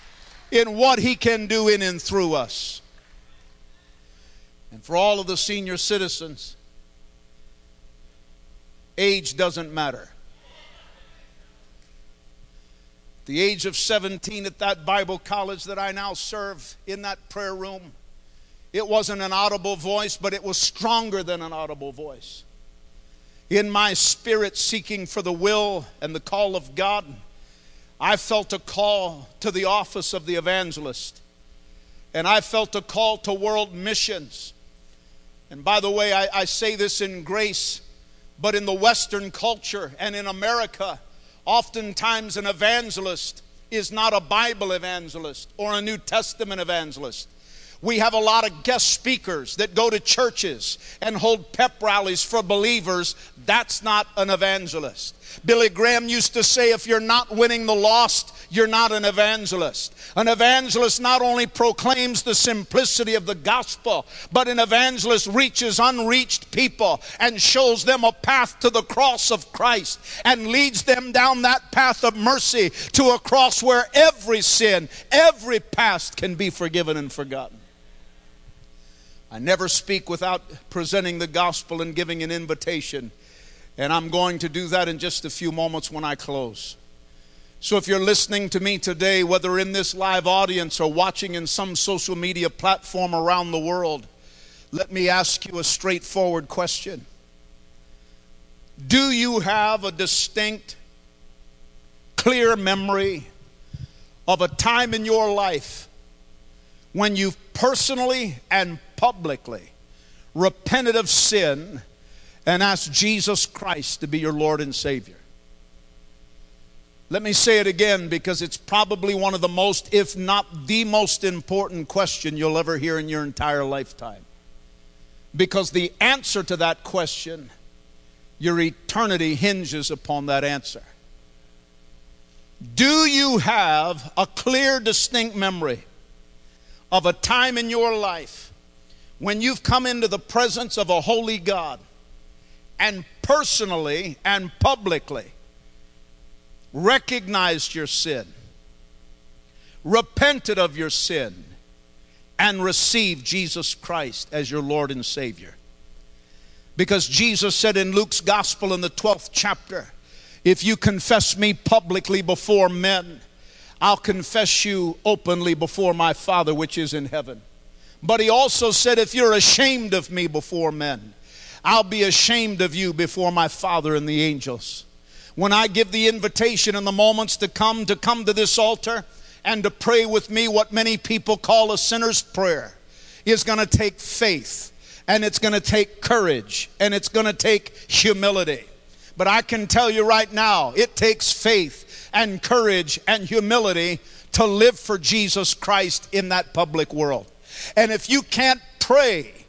in what He can do in and through us. And for all of the senior citizens, age doesn't matter. At the age of seventeen at that Bible college that I now serve, in that prayer room, it wasn't an audible voice, but it was stronger than an audible voice. In my spirit, seeking for the will and the call of God, I felt a call to the office of the evangelist. And I felt a call to world missions. And by the way, I, I say this in grace, but in the Western culture and in America, oftentimes an evangelist is not a Bible evangelist or a New Testament evangelist. We have a lot of guest speakers that go to churches and hold pep rallies for believers. That's not an evangelist. Billy Graham used to say, if you're not winning the lost, you're not an evangelist. An evangelist not only proclaims the simplicity of the gospel, but an evangelist reaches unreached people and shows them a path to the cross of Christ and leads them down that path of mercy to a cross where every sin, every past can be forgiven and forgotten. I never speak without presenting the gospel and giving an invitation. And I'm going to do that in just a few moments when I close. So if you're listening to me today, whether in this live audience or watching in some social media platform around the world, let me ask you a straightforward question. Do you have a distinct, clear memory of a time in your life when you've personally and publicly repented of sin and asked Jesus Christ to be your Lord and Savior. Let me say it again, because it's probably one of the most, if not the most important question you'll ever hear in your entire lifetime. Because the answer to that question, your eternity hinges upon that answer. Do you have a clear, distinct memory of a time in your life when you've come into the presence of a holy God and personally and publicly recognized your sin, repented of your sin, and received Jesus Christ as your Lord and Savior? Because Jesus said in Luke's Gospel in the twelfth chapter, if you confess me publicly before men, I'll confess you openly before my Father which is in heaven. But he also said, if you're ashamed of me before men, I'll be ashamed of you before my Father and the angels. When I give the invitation in the moments to come, to come to this altar and to pray with me what many people call a sinner's prayer, is going to take faith, and it's going to take courage, and it's going to take humility. But I can tell you right now, it takes faith and courage and humility to live for Jesus Christ in that public world. And if you can't pray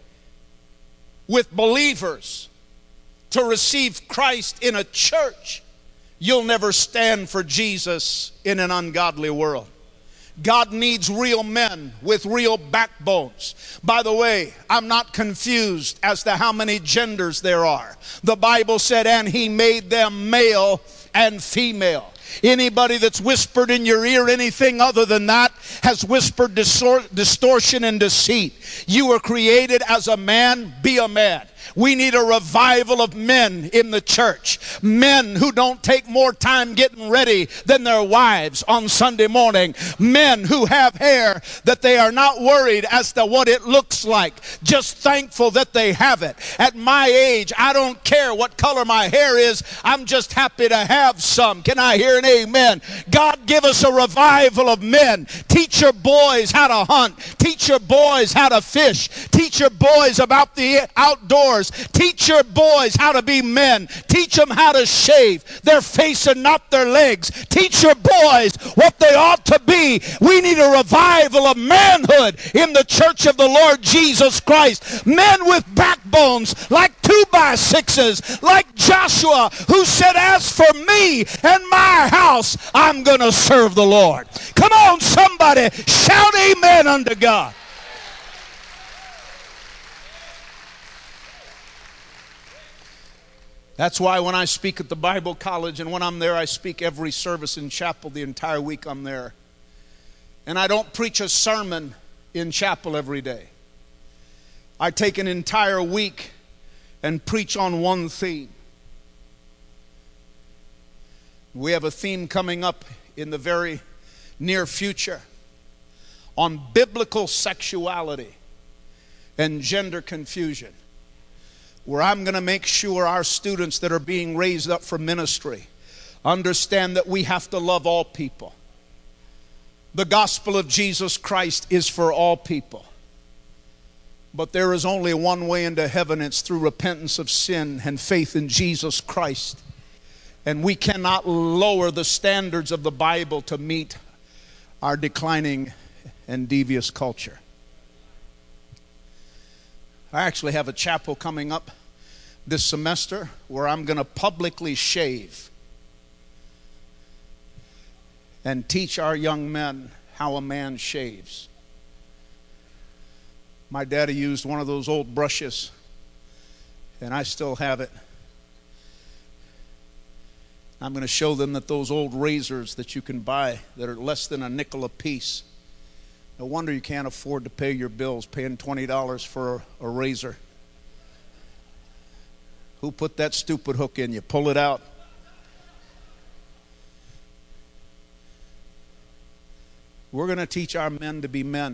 with believers to receive Christ in a church, you'll never stand for Jesus in an ungodly world. God needs real men with real backbones. By the way, I'm not confused as to how many genders there are. The Bible said, and he made them male and female. Anybody that's whispered in your ear anything other than that has whispered distor- distortion and deceit. You were created as a man, be a man. We need a revival of men in the church. Men who don't take more time getting ready than their wives on Sunday morning. Men who have hair that they are not worried as to what it looks like. Just thankful that they have it. At my age, I don't care what color my hair is. I'm just happy to have some. Can I hear an amen? God, give us a revival of men. Teach your boys how to hunt. Teach your boys how to fish. Teach your boys about the outdoors. Teach your boys how to be men. Teach them how to shave their face and not their legs. Teach your boys what they ought to be. We need a revival of manhood in the church of the Lord Jesus Christ. Men with backbones like two by sixes, like Joshua, who said, as for me and my house, I'm going to serve the Lord. Come on, somebody, shout amen unto God. That's why when I speak at the Bible college, and when I'm there, I speak every service in chapel the entire week I'm there. And I don't preach a sermon in chapel every day. I take an entire week and preach on one theme. We have a theme coming up in the very near future on biblical sexuality and gender confusion, where I'm going to make sure our students that are being raised up for ministry understand that we have to love all people. The gospel of Jesus Christ is for all people. But there is only one way into heaven. It's through repentance of sin and faith in Jesus Christ. And we cannot lower the standards of the Bible to meet our declining and devious culture. I actually have a chapel coming up this semester where I'm going to publicly shave and teach our young men how a man shaves. My daddy used one of those old brushes, and I still have it. I'm going to show them that those old razors that you can buy that are less than a nickel a piece, no wonder you can't afford to pay your bills, paying twenty dollars for a, a razor. Who put that stupid hook in you? Pull it out. We're going to teach our men to be men.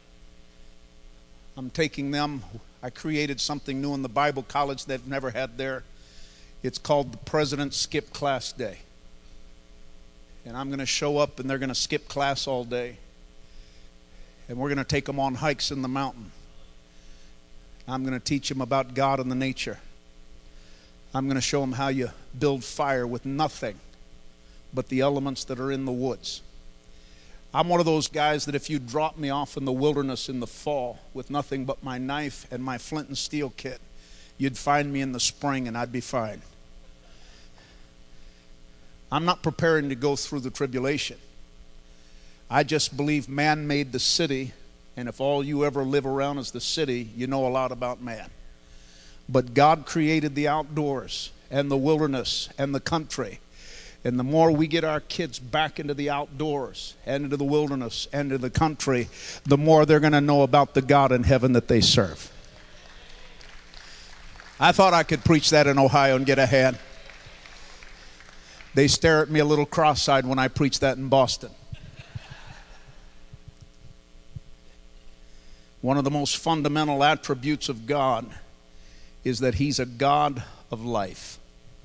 I'm taking them. I created something new in the Bible college they've never had there. It's called the President Skip Class Day. And I'm going to show up and they're going to skip class all day. And we're going to take them on hikes in the mountain. I'm going to teach them about God and the nature. I'm going to show them how you build fire with nothing but the elements that are in the woods. I'm one of those guys that if you drop me off in the wilderness in the fall with nothing but my knife and my flint and steel kit, you'd find me in the spring and I'd be fine. I'm not preparing to go through the tribulation. I just believe man made the city, and if all you ever live around is the city, you know a lot about man. But God created the outdoors and the wilderness and the country. And the more we get our kids back into the outdoors and into the wilderness and into the country, the more they're going to know about the God in heaven that they serve. I thought I could preach that in Ohio and get a hand. They stare at me a little cross-eyed when I preach that in Boston. One of the most fundamental attributes of God is that He's a God of life.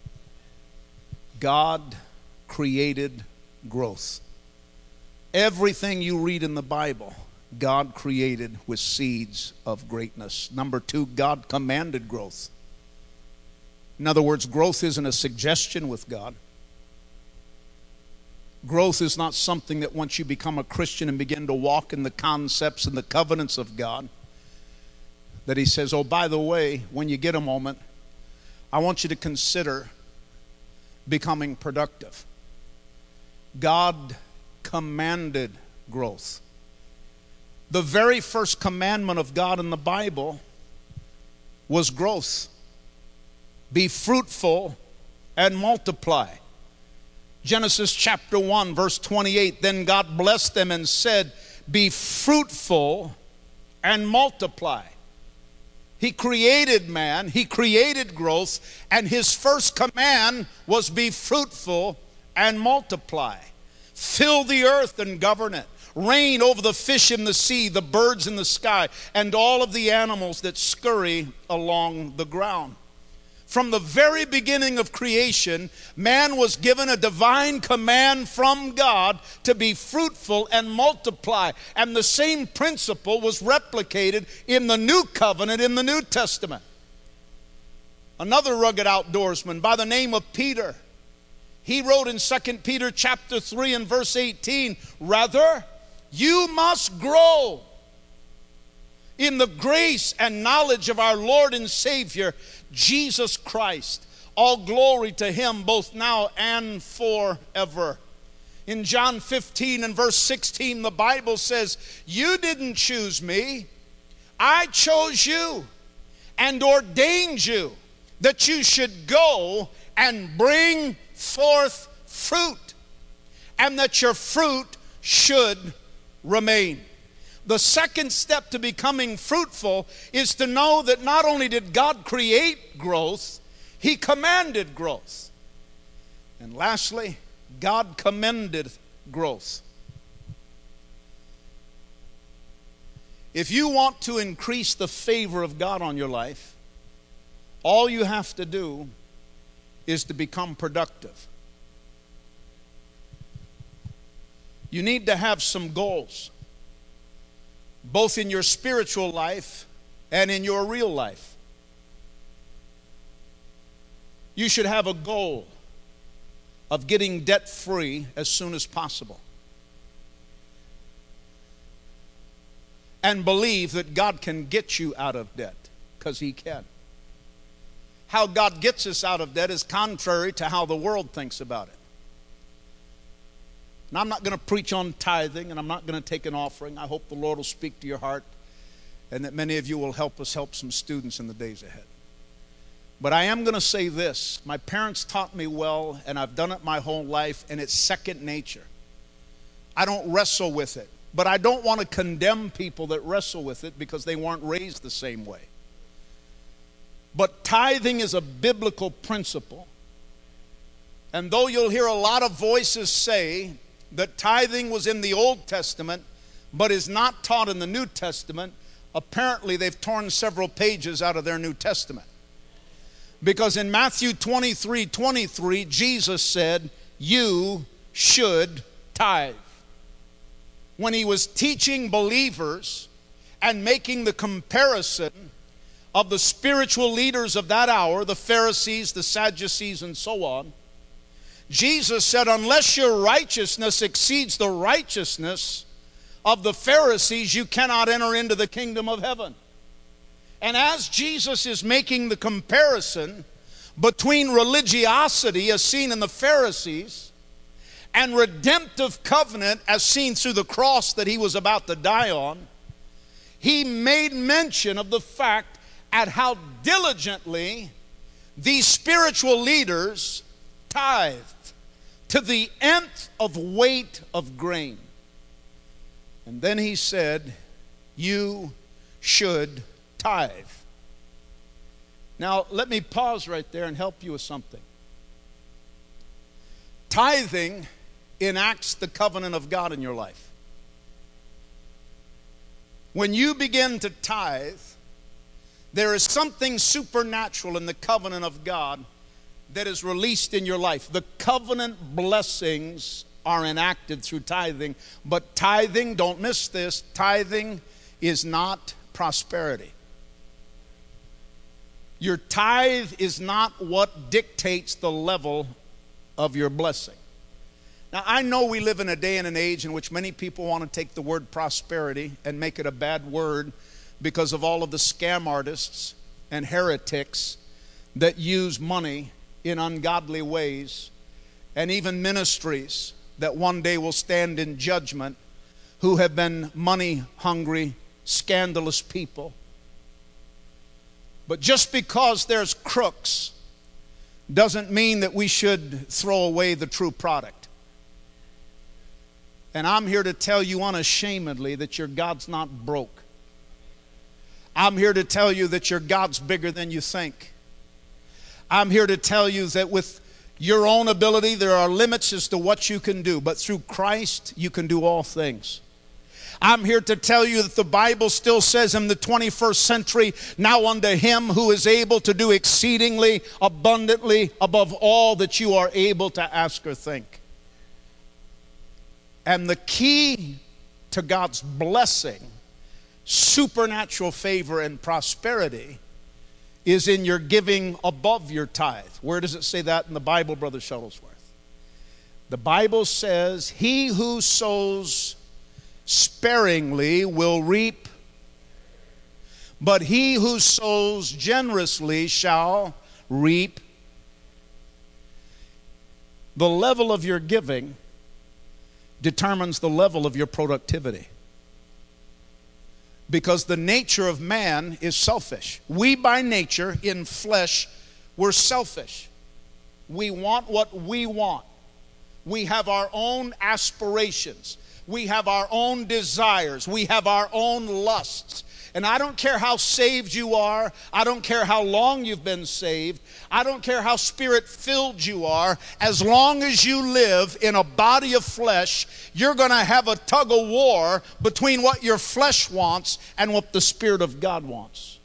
God created growth. Everything you read in the Bible, God created with seeds of greatness. Number two, God commanded growth. In other words, growth isn't a suggestion with God. Growth is not something that once you become a Christian and begin to walk in the concepts and the covenants of God, that He says, oh, by the way, when you get a moment, I want you to consider becoming productive. God commanded growth. The very first commandment of God in the Bible was growth. Be fruitful and multiply. Genesis chapter one, verse twenty-eight, then God blessed them and said, be fruitful and multiply. He created man, He created growth, and His first command was be fruitful and multiply. Fill the earth and govern it. Reign over the fish in the sea, the birds in the sky, and all of the animals that scurry along the ground. From the very beginning of creation, man was given a divine command from God to be fruitful and multiply. And the same principle was replicated in the New Covenant in the New Testament. Another rugged outdoorsman by the name of Peter, he wrote in Second Peter chapter three and verse eighteen, rather, you must grow in the grace and knowledge of our Lord and Savior, Jesus Christ. All glory to Him both now and forever. In John fifteen and verse sixteen, the Bible says, you didn't choose me, I chose you and ordained you that you should go and bring forth fruit, and that your fruit should remain. The second step to becoming fruitful is to know that not only did God create growth, He commanded growth. And lastly, God commended growth. If you want to increase the favor of God on your life, all you have to do is to become productive. You need to have some goals, both in your spiritual life and in your real life. You should have a goal of getting debt-free as soon as possible. And believe that God can get you out of debt, because He can. How God gets us out of debt is contrary to how the world thinks about it. And I'm not going to preach on tithing, and I'm not going to take an offering. I hope the Lord will speak to your heart, and that many of you will help us help some students in the days ahead. But I am going to say this. My parents taught me well, and I've done it my whole life, and it's second nature. I don't wrestle with it. But I don't want to condemn people that wrestle with it because they weren't raised the same way. But tithing is a biblical principle. And though you'll hear a lot of voices say that tithing was in the Old Testament but is not taught in the New Testament, apparently they've torn several pages out of their New Testament. Because in Matthew twenty-three twenty-three, Jesus said, you should tithe. when he was teaching believers and making the comparison of the spiritual leaders of that hour, the Pharisees, the Sadducees, and so on, Jesus said, unless your righteousness exceeds the righteousness of the Pharisees, you cannot enter into the kingdom of heaven. And as Jesus is making the comparison between religiosity as seen in the Pharisees and redemptive covenant as seen through the cross that he was about to die on, he made mention of the fact at how diligently these spiritual leaders tithed to the nth of weight of grain. And then he said, you should tithe. Now, let me pause right there and help you with something. Tithing enacts the covenant of God in your life. When you begin to tithe, there is something supernatural in the covenant of God that is released in your life. The covenant blessings are enacted through tithing, but tithing, don't miss this, tithing is not prosperity. Your tithe is not what dictates the level of your blessing. Now, I know we live in a day and an age in which many people want to take the word prosperity and make it a bad word because of all of the scam artists and heretics that use money in ungodly ways, and even ministries that one day will stand in judgment who have been money-hungry, scandalous people. But just because there's crooks doesn't mean that we should throw away the true product. And I'm here to tell you unashamedly that your God's not broke. I'm here to tell you that your God's bigger than you think. I'm here to tell you that with your own ability, there are limits as to what you can do. But through Christ, you can do all things. I'm here to tell you that the Bible still says in the twenty-first century, now unto him who is able to do exceedingly abundantly above all that you are able to ask or think. And the key to God's blessing, supernatural favor and prosperity, is in your giving above your tithe. Where does it say that in the Bible, Brother Shuttlesworth? The Bible says, he who sows sparingly will reap, but he who sows generously shall reap. The level of your giving determines the level of your productivity. Because the nature of man is selfish. We by nature, in flesh, we're selfish. We want what we want. We have our own aspirations. We have our own desires. We have our own lusts. And I don't care how saved you are. I don't care how long you've been saved. I don't care how spirit-filled you are. As long as you live in a body of flesh, you're going to have a tug of war between what your flesh wants and what the Spirit of God wants.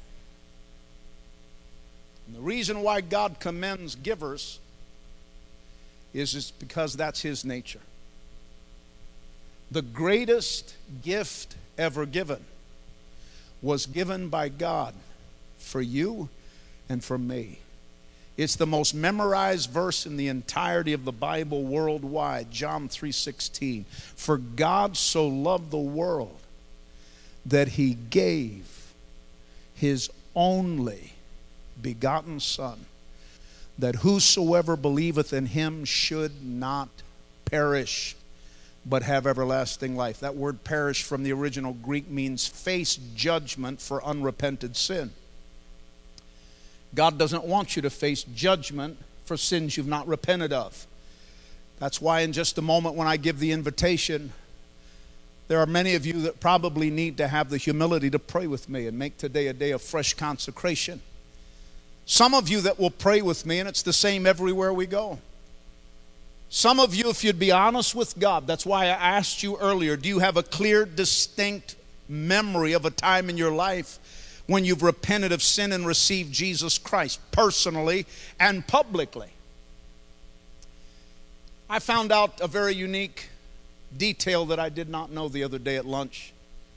And the reason why God commends givers is just because that's his nature. The greatest gift ever given was given by God for you and for me. It's the most memorized verse in the entirety of the Bible worldwide, John three sixteen. For God so loved the world that he gave his only begotten Son, that whosoever believeth in him should not perish, but have everlasting life. That word perish from the original Greek means face judgment for unrepented sin. God doesn't want you to face judgment for sins you've not repented of. That's why in just a moment when I give the invitation, there are many of you that probably need to have the humility to pray with me and make today a day of fresh consecration. Some of you that will pray with me, and it's the same everywhere we go. Some of you, if you'd be honest with God, that's why I asked you earlier, do you have a clear, distinct memory of a time in your life when you've repented of sin and received Jesus Christ personally and publicly? I found out a very unique detail that I did not know the other day at lunch.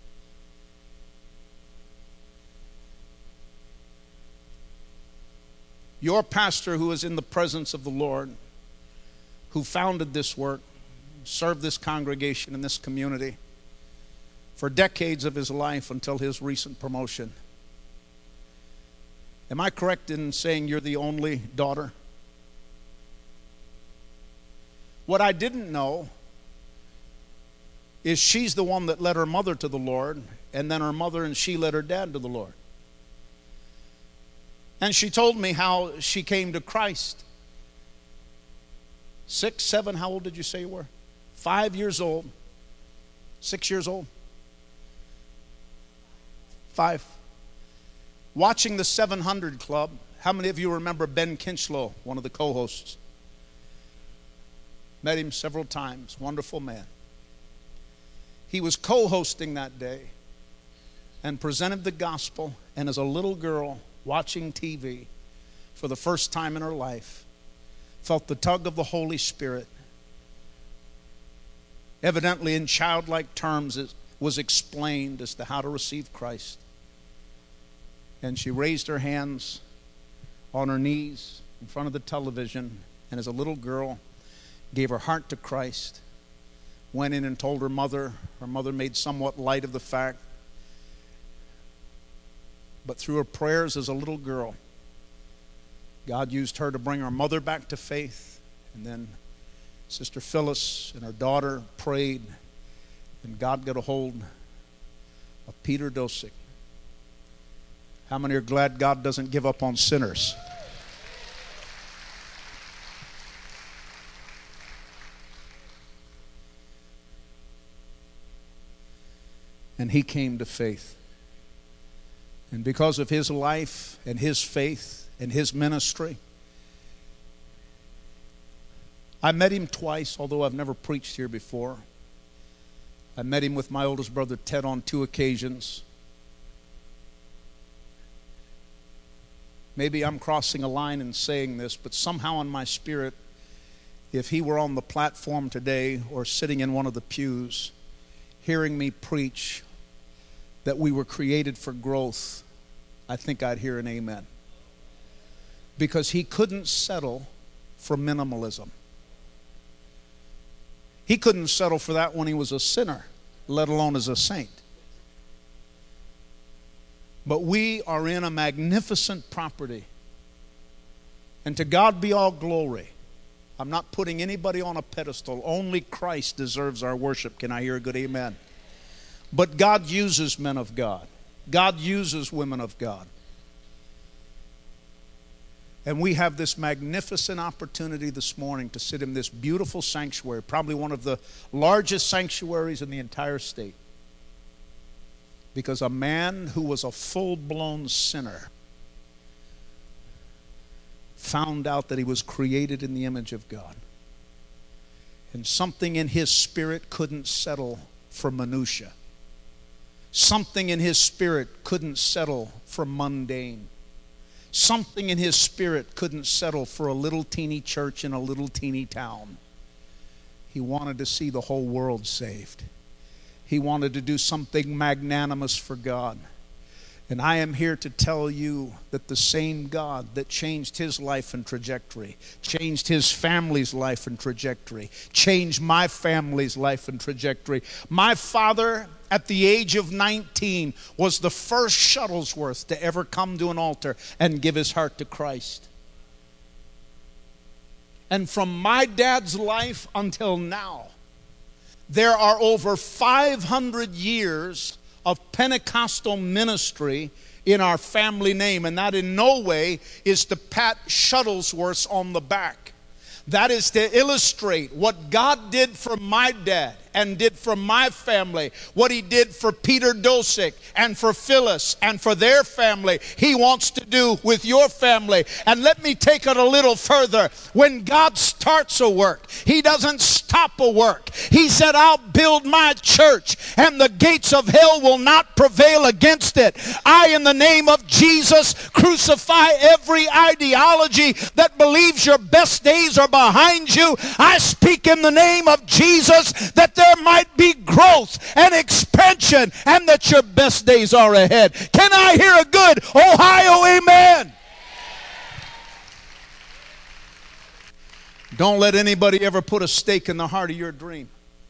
Your pastor, who is in the presence of the Lord, who founded this work, served this congregation in this community for decades of his life until his recent promotion. Am I correct in saying you're the only daughter? What I didn't know is she's the one that led her mother to the Lord, and then her mother and she led her dad to the Lord. And she told me how she came to Christ. Six, seven, how old did you say you were? Five years old. Six years old. Five. Watching the seven hundred Club. How many of you remember Ben Kinchlow, one of the co-hosts? Met him several times. Wonderful man. He was co-hosting that day and presented the gospel, and as a little girl watching T V for the first time in her life, felt the tug of the Holy Spirit. Evidently in childlike terms it was explained as to how to receive Christ. And she raised her hands on her knees in front of the television, and as a little girl gave her heart to Christ, went in and told her mother. Her mother made somewhat light of the fact, but through her prayers as a little girl, God used her to bring her mother back to faith. And then Sister Phyllis and her daughter prayed, and God got a hold of Peter Dosick. How many are glad God doesn't give up on sinners? And he came to faith. And because of his life and his faith and his ministry, I met him twice, although I've never preached here before. I met him with my oldest brother Ted on two occasions. Maybe I'm crossing a line in saying this, but somehow in my spirit, if he were on the platform today or sitting in one of the pews, hearing me preach that we were created for growth, I think I'd hear an amen. Because he couldn't settle for minimalism. He couldn't settle for that when he was a sinner, let alone as a saint. But we are in a magnificent property. And to God be all glory. I'm not putting anybody on a pedestal. Only Christ deserves our worship. Can I hear a good amen? But God uses men of God. God uses women of God. And we have this magnificent opportunity this morning to sit in this beautiful sanctuary, probably one of the largest sanctuaries in the entire state. Because a man who was a full-blown sinner found out that he was created in the image of God. And something in his spirit couldn't settle for minutia. Something in his spirit couldn't settle for mundane. Something in his spirit couldn't settle for a little teeny church in a little teeny town. He wanted to see the whole world saved. He wanted to do something magnanimous for God. And I am here to tell you that the same God that changed his life and trajectory, changed his family's life and trajectory, changed my family's life and trajectory. My father, at the age of nineteen, was the first Shuttlesworth to ever come to an altar and give his heart to Christ. And from my dad's life until now, there are over five hundred years of Pentecostal ministry in our family name, and that in no way is to pat Shuttlesworth on the back. That is to illustrate what God did for my dad and did for my family, what he did for Peter Dosick and for Phyllis and for their family, he wants to do with your family. And let me take it a little further. When God starts a work, he doesn't stop a work. He said, I'll build my church and the gates of hell will not prevail against it. I, in the name of Jesus, crucify every ideology that believes your best days are behind you. I speak in the name of Jesus that there might be growth and expansion and that your best days are ahead. Can I hear a good Ohio amen? Don't let anybody ever put a stake in the heart of your dream.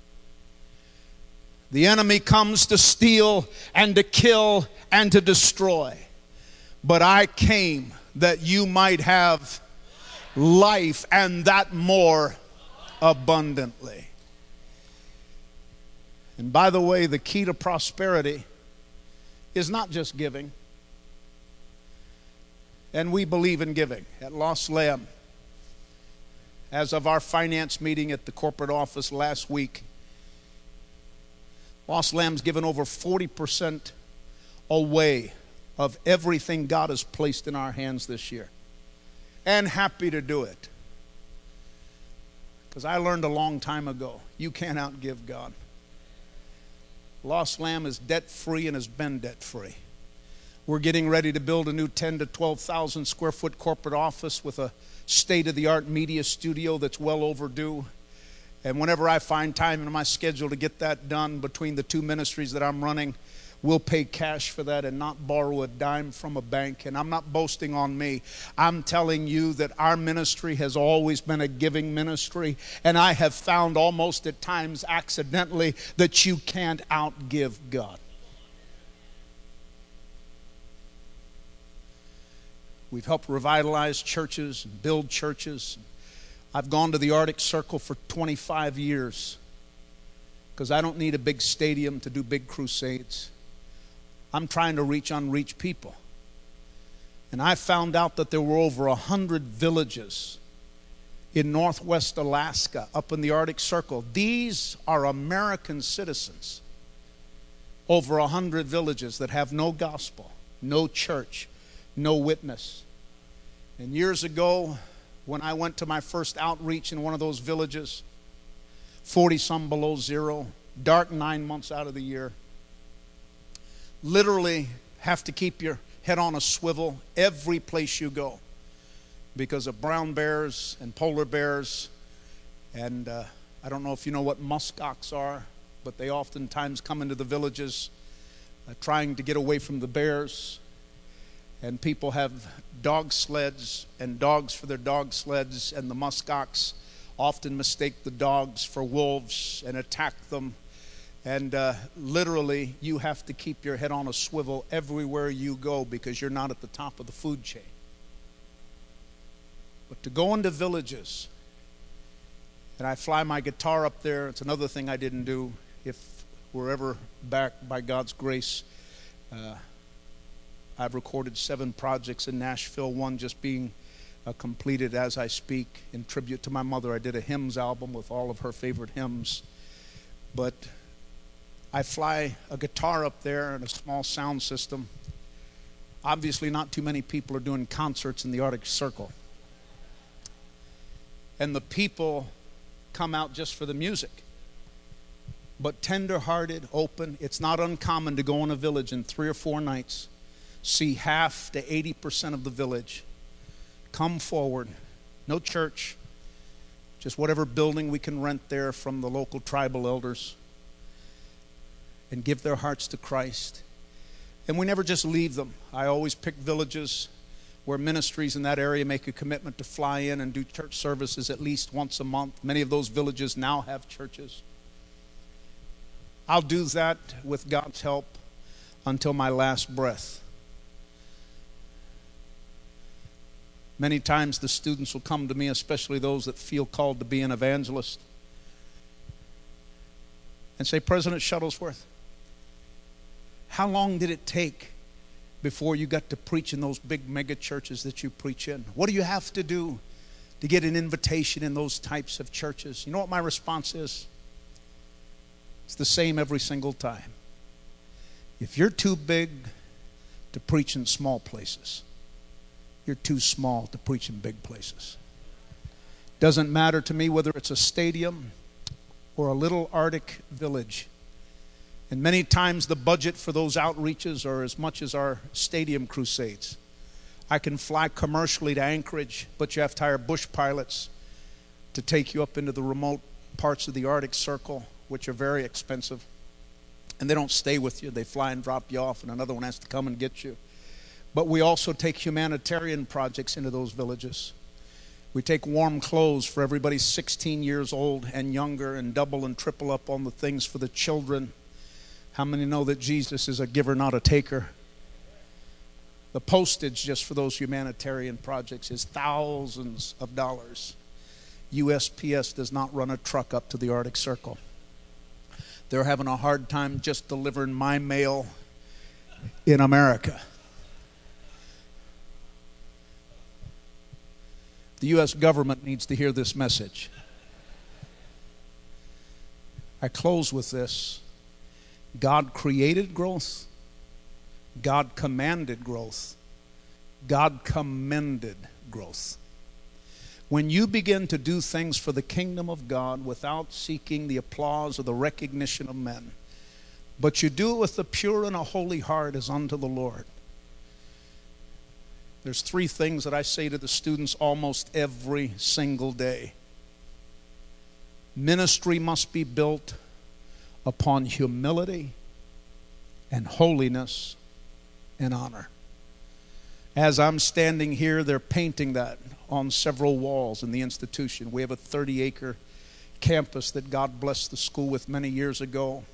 The enemy comes to steal and to kill and to destroy. But I came that you might have life, and that more abundantly. And by the way, the key to prosperity is not just giving. And we believe in giving at Lost Lamb. As of our finance meeting at the corporate office last week, Lost Lamb's given over forty percent away of everything God has placed in our hands this year. And happy to do it. Because I learned a long time ago, you can't outgive God. Lost Lamb is debt-free and has been debt-free. We're getting ready to build a new ten to twelve thousand square foot corporate office with a state-of-the-art media studio that's well overdue. And whenever I find time in my schedule to get that done between the two ministries that I'm running, we'll pay cash for that and not borrow a dime from a bank. And I'm not boasting on me. I'm telling you that our ministry has always been a giving ministry. And I have found almost at times accidentally that you can't outgive God. We've helped revitalize churches and build churches. I've gone to the Arctic Circle for twenty-five years because I don't need a big stadium to do big crusades. I'm trying to reach unreached people. And I found out that there were over a hundred villages in northwest Alaska, up in the Arctic Circle. These are American citizens. Over a hundred villages that have no gospel, no church, no witness. And years ago, when I went to my first outreach in one of those villages, forty some below zero, dark nine months out of the year, literally have to keep your head on a swivel every place you go because of brown bears and polar bears. And uh, I don't know if you know what muskox are, but they oftentimes come into the villages uh, trying to get away from the bears. And people have dog sleds and dogs for their dog sleds, and the muskox often mistake the dogs for wolves and attack them. And uh, literally, you have to keep your head on a swivel everywhere you go because you're not at the top of the food chain. But to go into villages, and I fly my guitar up there, it's another thing I didn't do. If we're ever back by God's grace, uh, I've recorded seven projects in Nashville, one just being uh, completed as I speak. In tribute to my mother, I did a hymns album with all of her favorite hymns. But I fly a guitar up there and a small sound system. Obviously, not too many people are doing concerts in the Arctic Circle. And the people come out just for the music. But tender-hearted, open. It's not uncommon to go in a village in three or four nights, see half to eighty percent of the village come forward. No church, just whatever building we can rent there from the local tribal elders, and give their hearts to Christ. And we never just leave them. I always pick villages where ministries in that area make a commitment to fly in and do church services at least once a month. Many of those villages now have churches. I'll do that with God's help until my last breath. Many times the students will come to me, especially those that feel called to be an evangelist, and say, President Shuttlesworth, how long did it take before you got to preach in those big mega churches that you preach in? What do you have to do to get an invitation in those types of churches? You know what my response is? It's the same every single time. If you're too big to preach in small places, you're too small to preach in big places. Doesn't matter to me whether it's a stadium or a little Arctic village. And many times the budget for those outreaches are as much as our stadium crusades. I can fly commercially to Anchorage, but you have to hire bush pilots to take you up into the remote parts of the Arctic Circle which are very expensive. And they don't stay with you. They fly and drop you off, and another one has to come and get you. But we also take humanitarian projects into those villages. We take warm clothes for everybody sixteen years old and younger, and double and triple up on the things for the children. How many know that Jesus is a giver, not a taker? The postage just for those humanitarian projects is thousands of dollars. U S P S does not run a truck up to the Arctic Circle. They're having a hard time just delivering my mail in America. The U S government needs to hear this message. I close with this. God created growth. God commanded growth. God commended growth. When you begin to do things for the kingdom of God without seeking the applause or the recognition of men, but you do it with a pure and a holy heart as unto the Lord. There's three things that I say to the students almost every single day. Ministry must be built upon humility and holiness and honor. As I'm standing here, they're painting that on several walls in the institution. We have a thirty acre campus that God blessed the school with many years ago.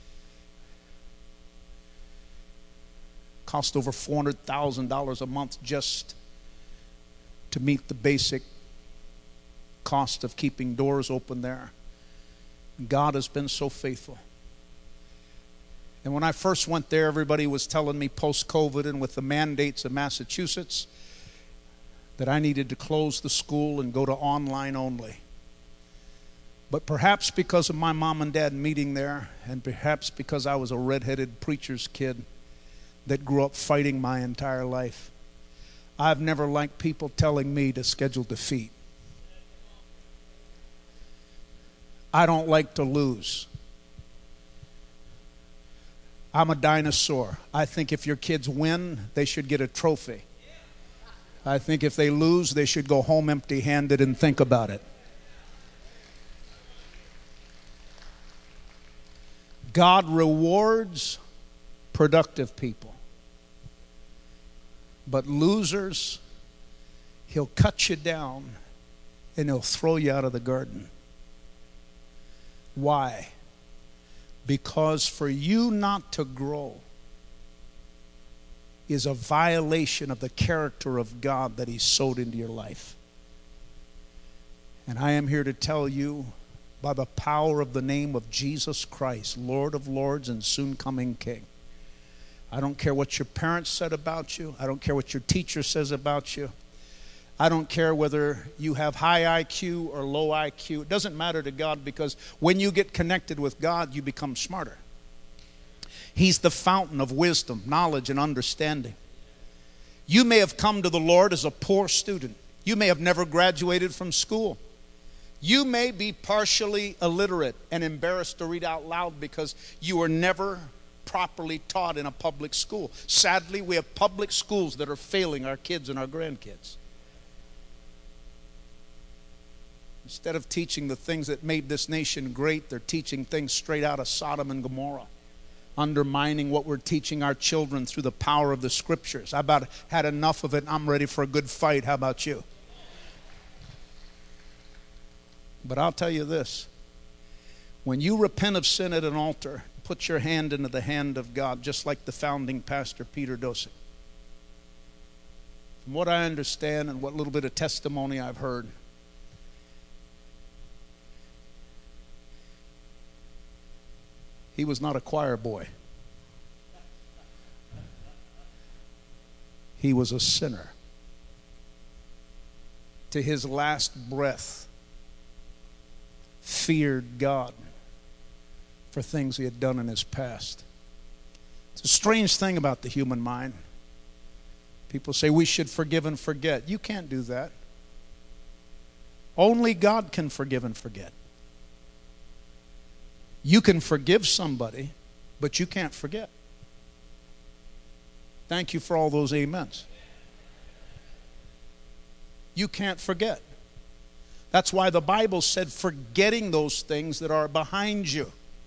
Cost over four hundred thousand dollars a month just to meet the basic cost of keeping doors open there. God has been so faithful. And when I first went there, everybody was telling me post-COVID and with the mandates of Massachusetts that I needed to close the school and go to online only. But perhaps because of my mom and dad meeting there, and perhaps because I was a redheaded preacher's kid that grew up fighting my entire life, I've never liked people telling me to schedule defeat. I don't like to lose. I'm a dinosaur. I think if your kids win, they should get a trophy. I think if they lose, they should go home empty-handed and think about it. God rewards productive people. But losers, He'll cut you down and He'll throw you out of the garden. Why? Because for you not to grow is a violation of the character of God that He sowed into your life. And I am here to tell you, by the power of the name of Jesus Christ, Lord of Lords and soon coming King, I don't care what your parents said about you. I don't care what your teacher says about you. I don't care whether you have high I Q or low I Q. It doesn't matter to God, because when you get connected with God, you become smarter. He's the fountain of wisdom, knowledge, and understanding. You may have come to the Lord as a poor student. You may have never graduated from school. You may be partially illiterate and embarrassed to read out loud because you were never properly taught in a public school. Sadly, we have public schools that are failing our kids and our grandkids. Instead of teaching the things that made this nation great, they're teaching things straight out of Sodom and Gomorrah, undermining what we're teaching our children through the power of the Scriptures. I about had enough of it. I'm ready for a good fight. How about you? But I'll tell you this. When you repent of sin at an altar, put your hand into the hand of God, just like the founding pastor, Peter Dosick. From what I understand and what little bit of testimony I've heard, he was not a choir boy. He was a sinner. To his last breath, feared God for things he had done in his past. It's a strange thing about the human mind. People say we should forgive and forget. You can't do that. Only God can forgive and forget. You can forgive somebody, but you can't forget. Thank you for all those amens. You can't forget. That's why the Bible said, forgetting those things that are behind you.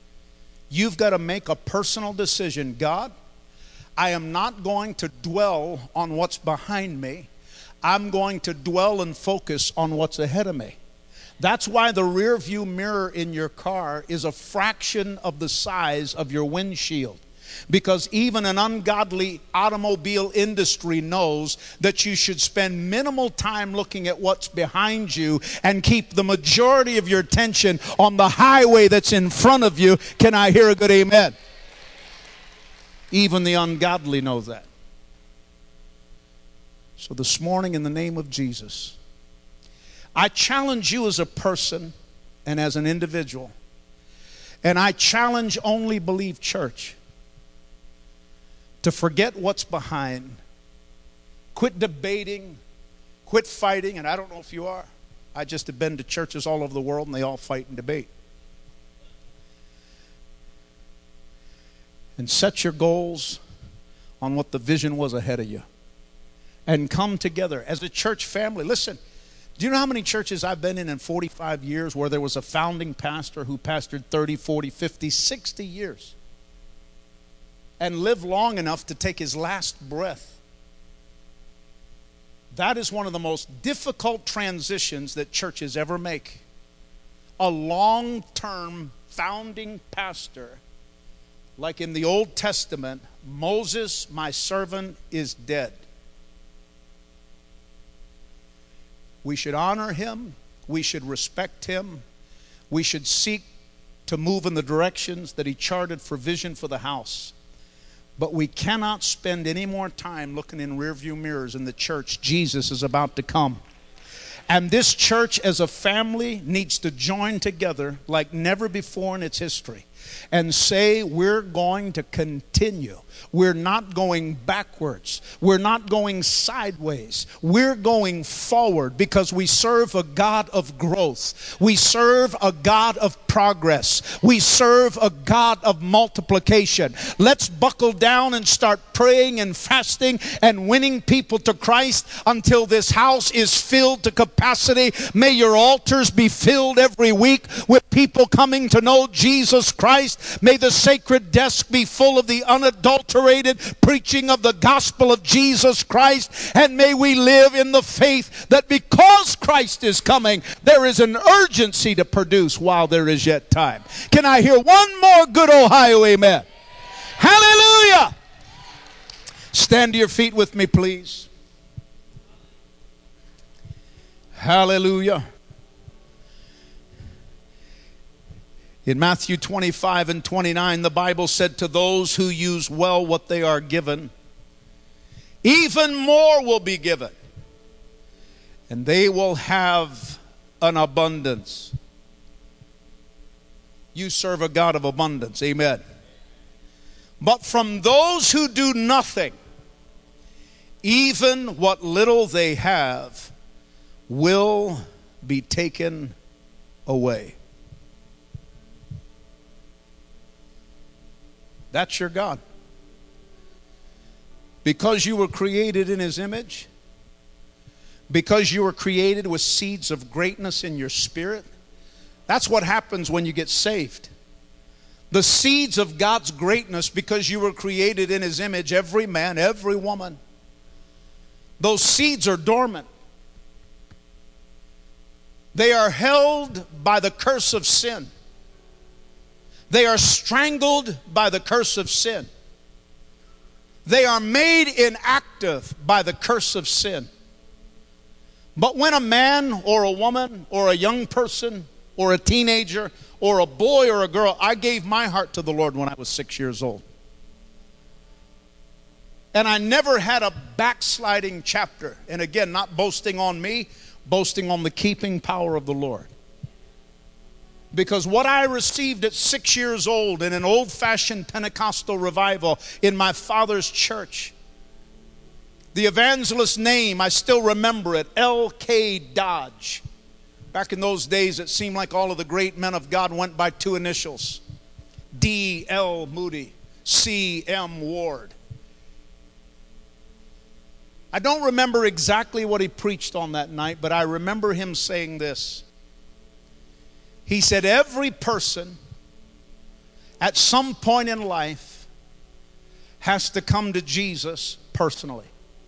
You've got to make a personal decision. God, I am not going to dwell on what's behind me. I'm going to dwell and focus on what's ahead of me. That's why the rear view mirror in your car is a fraction of the size of your windshield. Because even an ungodly automobile industry knows that you should spend minimal time looking at what's behind you and keep the majority of your attention on the highway that's in front of you. Can I hear a good amen? Even the ungodly know that. So this morning, in the name of Jesus, I challenge you as a person and as an individual, and I challenge Only Believe Church to forget what's behind. Quit debating. Quit fighting. And I don't know if you are. I just have been to churches all over the world and they all fight and debate. And set your goals on what the vision was ahead of you. And come together as a church family. Listen, do you know how many churches I've been in in forty-five years where there was a founding pastor who pastored thirty, forty, fifty, sixty years? And lived long enough to take his last breath. That is one of the most difficult transitions that churches ever make. A long-term founding pastor, like in the Old Testament, Moses, my servant, is dead. We should honor him. We should respect him. We should seek to move in the directions that he charted for vision for the house. But we cannot spend any more time looking in rearview mirrors in the church. Jesus is about to come. And this church as a family needs to join together like never before in its history and say we're going to continue. We're not going backwards. We're not going sideways. We're going forward because we serve a God of growth. We serve a God of progress. We serve a God of multiplication. Let's buckle down and start praying and fasting and winning people to Christ until this house is filled to capacity. May your altars be filled every week with people coming to know Jesus Christ. May the sacred desk be full of the unadulterated preaching of the gospel of Jesus Christ. And may we live in the faith that because Christ is coming, there is an urgency to produce while there is yet time. Can I hear one more good Ohio amen? Hallelujah! Stand to your feet with me, please. Hallelujah. In Matthew twenty-five and twenty-nine, the Bible said, to those who use well what they are given, even more will be given, and they will have an abundance. You serve a God of abundance. Amen. But from those who do nothing, even what little they have will be taken away. That's your God. Because you were created in His image, because you were created with seeds of greatness in your spirit, that's what happens when you get saved. The seeds of God's greatness, because you were created in His image, every man, every woman, those seeds are dormant. They are held by the curse of sin. They are strangled by the curse of sin. They are made inactive by the curse of sin. But when a man or a woman or a young person or a teenager or a boy or a girl, I gave my heart to the Lord when I was six years old. And I never had a backsliding chapter. And again, not boasting on me, boasting on the keeping power of the Lord. Because what I received at six years old in an old-fashioned Pentecostal revival in my father's church, the evangelist's name, I still remember it, L K Dodge. Back in those days, it seemed like all of the great men of God went by two initials. D L Moody, C M Ward. I don't remember exactly what he preached on that night, but I remember him saying this. He said, every person at some point in life has to come to Jesus personally.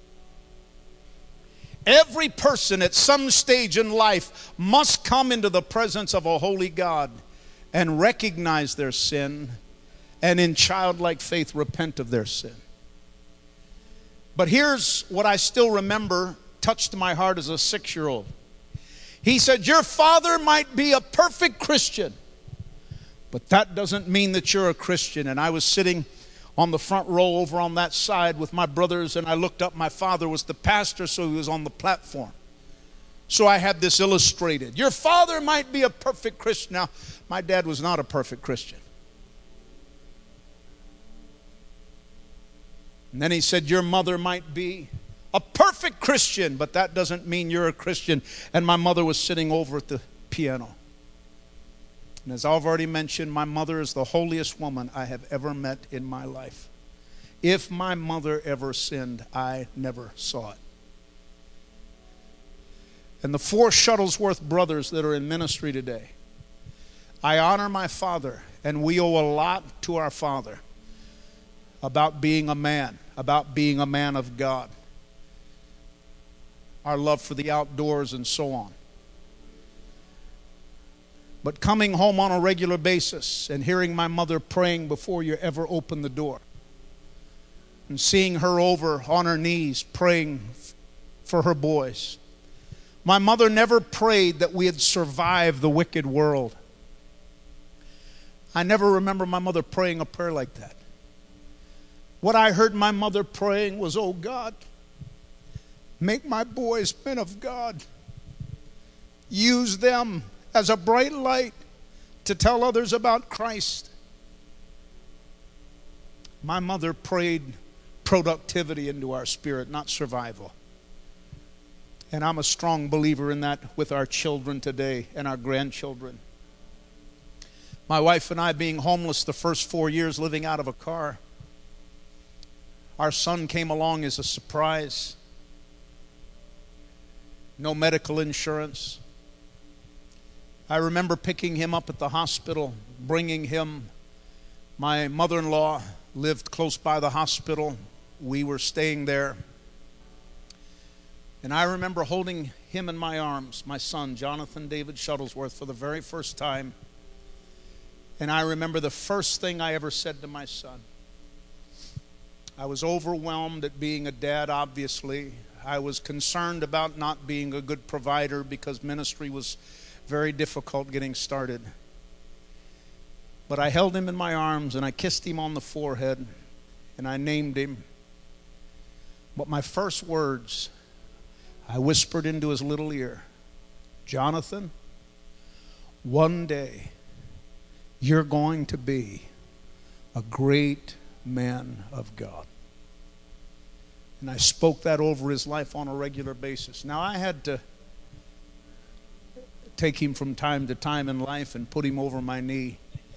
Every person at some stage in life must come into the presence of a holy God and recognize their sin and in childlike faith repent of their sin. But here's what I still remember touched my heart as a six-year-old. He said, your father might be a perfect Christian, but that doesn't mean that you're a Christian. And I was sitting on the front row over on that side with my brothers, and I looked up. My father was the pastor, so he was on the platform. So I had this illustrated. Your father might be a perfect Christian. Now, my dad was not a perfect Christian. And then he said, your mother might be a perfect Christian, but that doesn't mean you're a Christian. And my mother was sitting over at the piano. And as I've already mentioned, my mother is the holiest woman I have ever met in my life. If my mother ever sinned, I never saw it. And the four Shuttlesworth brothers that are in ministry today, I honor my father, and we owe a lot to our father about being a man, about being a man of God, our love for the outdoors and so on. But coming home on a regular basis and hearing my mother praying before you ever open the door, and seeing her over on her knees praying for her boys. My mother never prayed that we had survived the wicked world. I never remember my mother praying a prayer like that. What I heard my mother praying was, oh God, make my boys men of God. Use them as a bright light to tell others about Christ. My mother prayed productivity into our spirit, not survival. And I'm a strong believer in that with our children today and our grandchildren. My wife and I being homeless the first four years, living out of a car. Our son came along as a surprise. No medical insurance. I remember picking him up at the hospital, bringing him. My mother-in-law lived close by the hospital. We were staying there. And I remember holding him in my arms, my son, Jonathan David Shuttlesworth, for the very first time. And I remember the first thing I ever said to my son. I was overwhelmed at being a dad, obviously. I was concerned about not being a good provider because ministry was very difficult getting started. But I held him in my arms and I kissed him on the forehead and I named him. But my first words, I whispered into his little ear, Jonathan, one day you're going to be a great man of God. And I spoke that over his life on a regular basis. Now I had to take him from time to time in life and put him over my knee.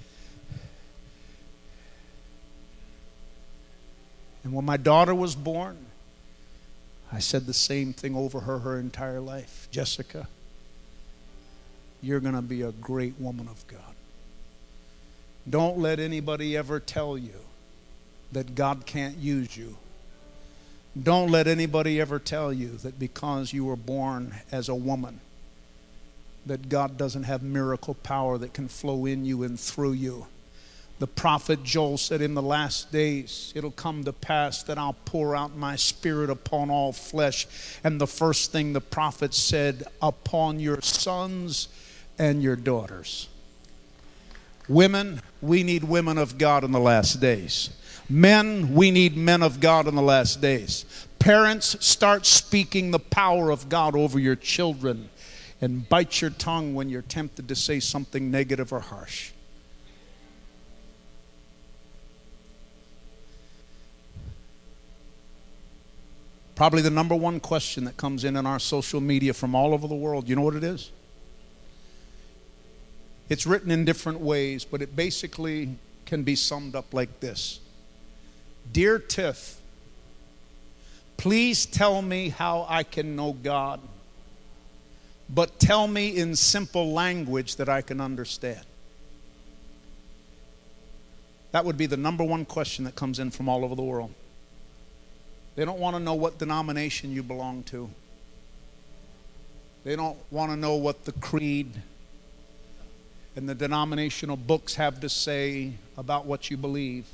And when my daughter was born, I said the same thing over her her entire life. Jessica, you're going to be a great woman of God. Don't let anybody ever tell you that God can't use you. Don't let anybody ever tell you that because you were born as a woman, that God doesn't have miracle power that can flow in you and through you. The prophet Joel said, in the last days, it'll come to pass that I'll pour out my spirit upon all flesh. And the first thing the prophet said, upon your sons and your daughters. Women, we need women of God in the last days. Men, we need men of God in the last days. Parents, start speaking the power of God over your children. And bite your tongue when you're tempted to say something negative or harsh. Probably the number one question that comes in in our social media from all over the world, you know what it is? It's written in different ways, but it basically can be summed up like this. Dear Tiff, please tell me how I can know God, but tell me in simple language that I can understand. That would be the number one question that comes in from all over the world. They don't want to know what denomination you belong to. They don't want to know what the creed and the denominational books have to say about what you believe.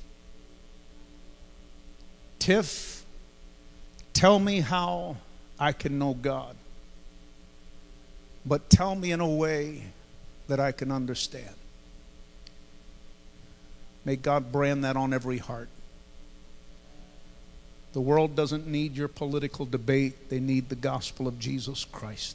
Tiff, tell me how I can know God, but tell me in a way that I can understand. May God brand that on every heart. The world doesn't need your political debate. They need the gospel of Jesus Christ.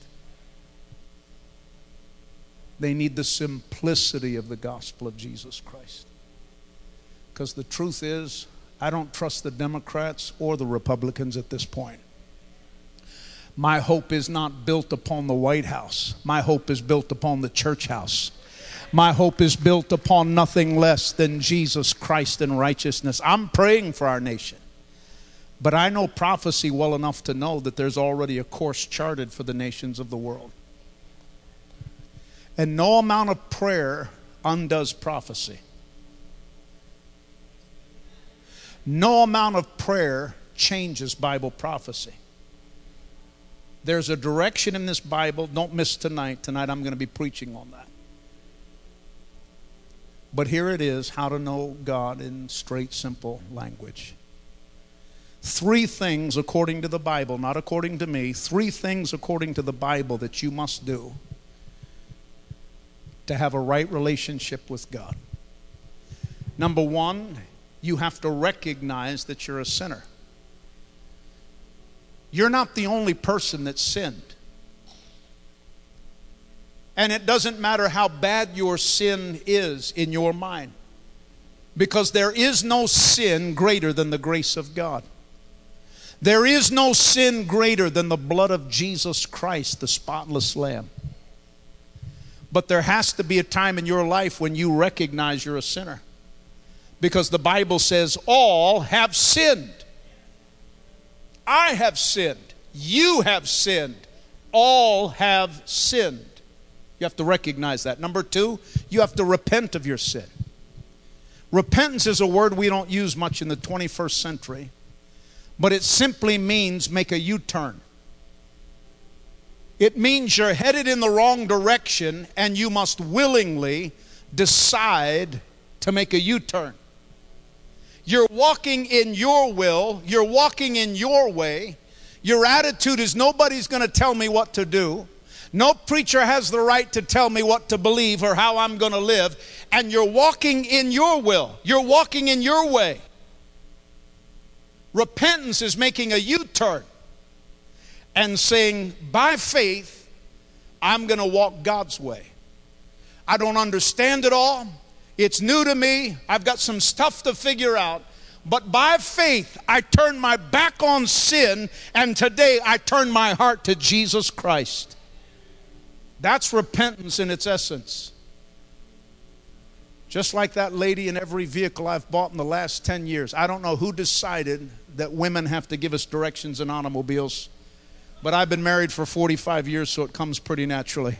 They need the simplicity of the gospel of Jesus Christ. Because the truth is, I don't trust the Democrats or the Republicans at this point. My hope is not built upon the White House. My hope is built upon the church house. My hope is built upon nothing less than Jesus Christ and righteousness. I'm praying for our nation. But I know prophecy well enough to know that there's already a course charted for the nations of the world. And no amount of prayer undoes prophecy. No amount of prayer changes Bible prophecy. There's a direction in this Bible. Don't miss tonight. Tonight I'm going to be preaching on that. But here it is, how to know God in straight, simple language. Three things according to the Bible, not according to me, three things according to the Bible that you must do to have a right relationship with God. Number one, you have to recognize that you're a sinner. You're not the only person that sinned. And it doesn't matter how bad your sin is in your mind, because there is no sin greater than the grace of God. There is no sin greater than the blood of Jesus Christ, the spotless Lamb. But there has to be a time in your life when you recognize you're a sinner. Because the Bible says all have sinned. I have sinned. You have sinned. All have sinned. You have to recognize that. Number two, you have to repent of your sin. Repentance is a word we don't use much in the twenty-first century. But it simply means make a U-turn. It means you're headed in the wrong direction and you must willingly decide to make a U-turn. You're walking in your will. You're walking in your way. Your attitude is nobody's going to tell me what to do. No preacher has the right to tell me what to believe or how I'm going to live. And you're walking in your will. You're walking in your way. Repentance is making a U-turn and saying, by faith, I'm going to walk God's way. I don't understand it all. It's new to me. I've got some stuff to figure out. But by faith, I turn my back on sin, and today I turn my heart to Jesus Christ. That's repentance in its essence. Just like that lady in every vehicle I've bought in the last ten years. I don't know who decided that women have to give us directions in automobiles, but I've been married for forty-five years, so it comes pretty naturally.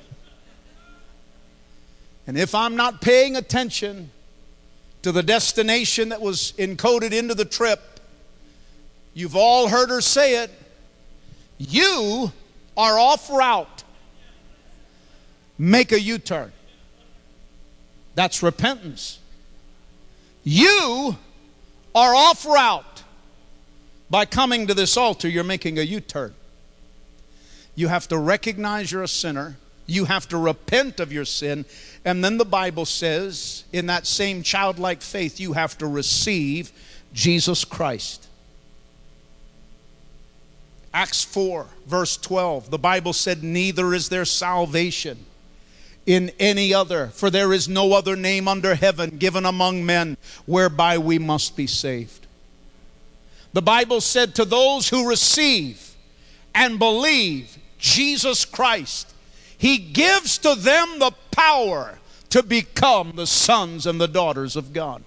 And if I'm not paying attention to the destination that was encoded into the trip, you've all heard her say it, you are off route. Make a U-turn. That's repentance. You are off route. By coming to this altar, you're making a U-turn. You have to recognize you're a sinner. You have to repent of your sin. And then the Bible says, in that same childlike faith, you have to receive Jesus Christ. Acts four, verse twelve, the Bible said, neither is there salvation in any other, for there is no other name under heaven given among men whereby we must be saved. The Bible said to those who receive and believe Jesus Christ, He gives to them the power to become the sons and the daughters of God.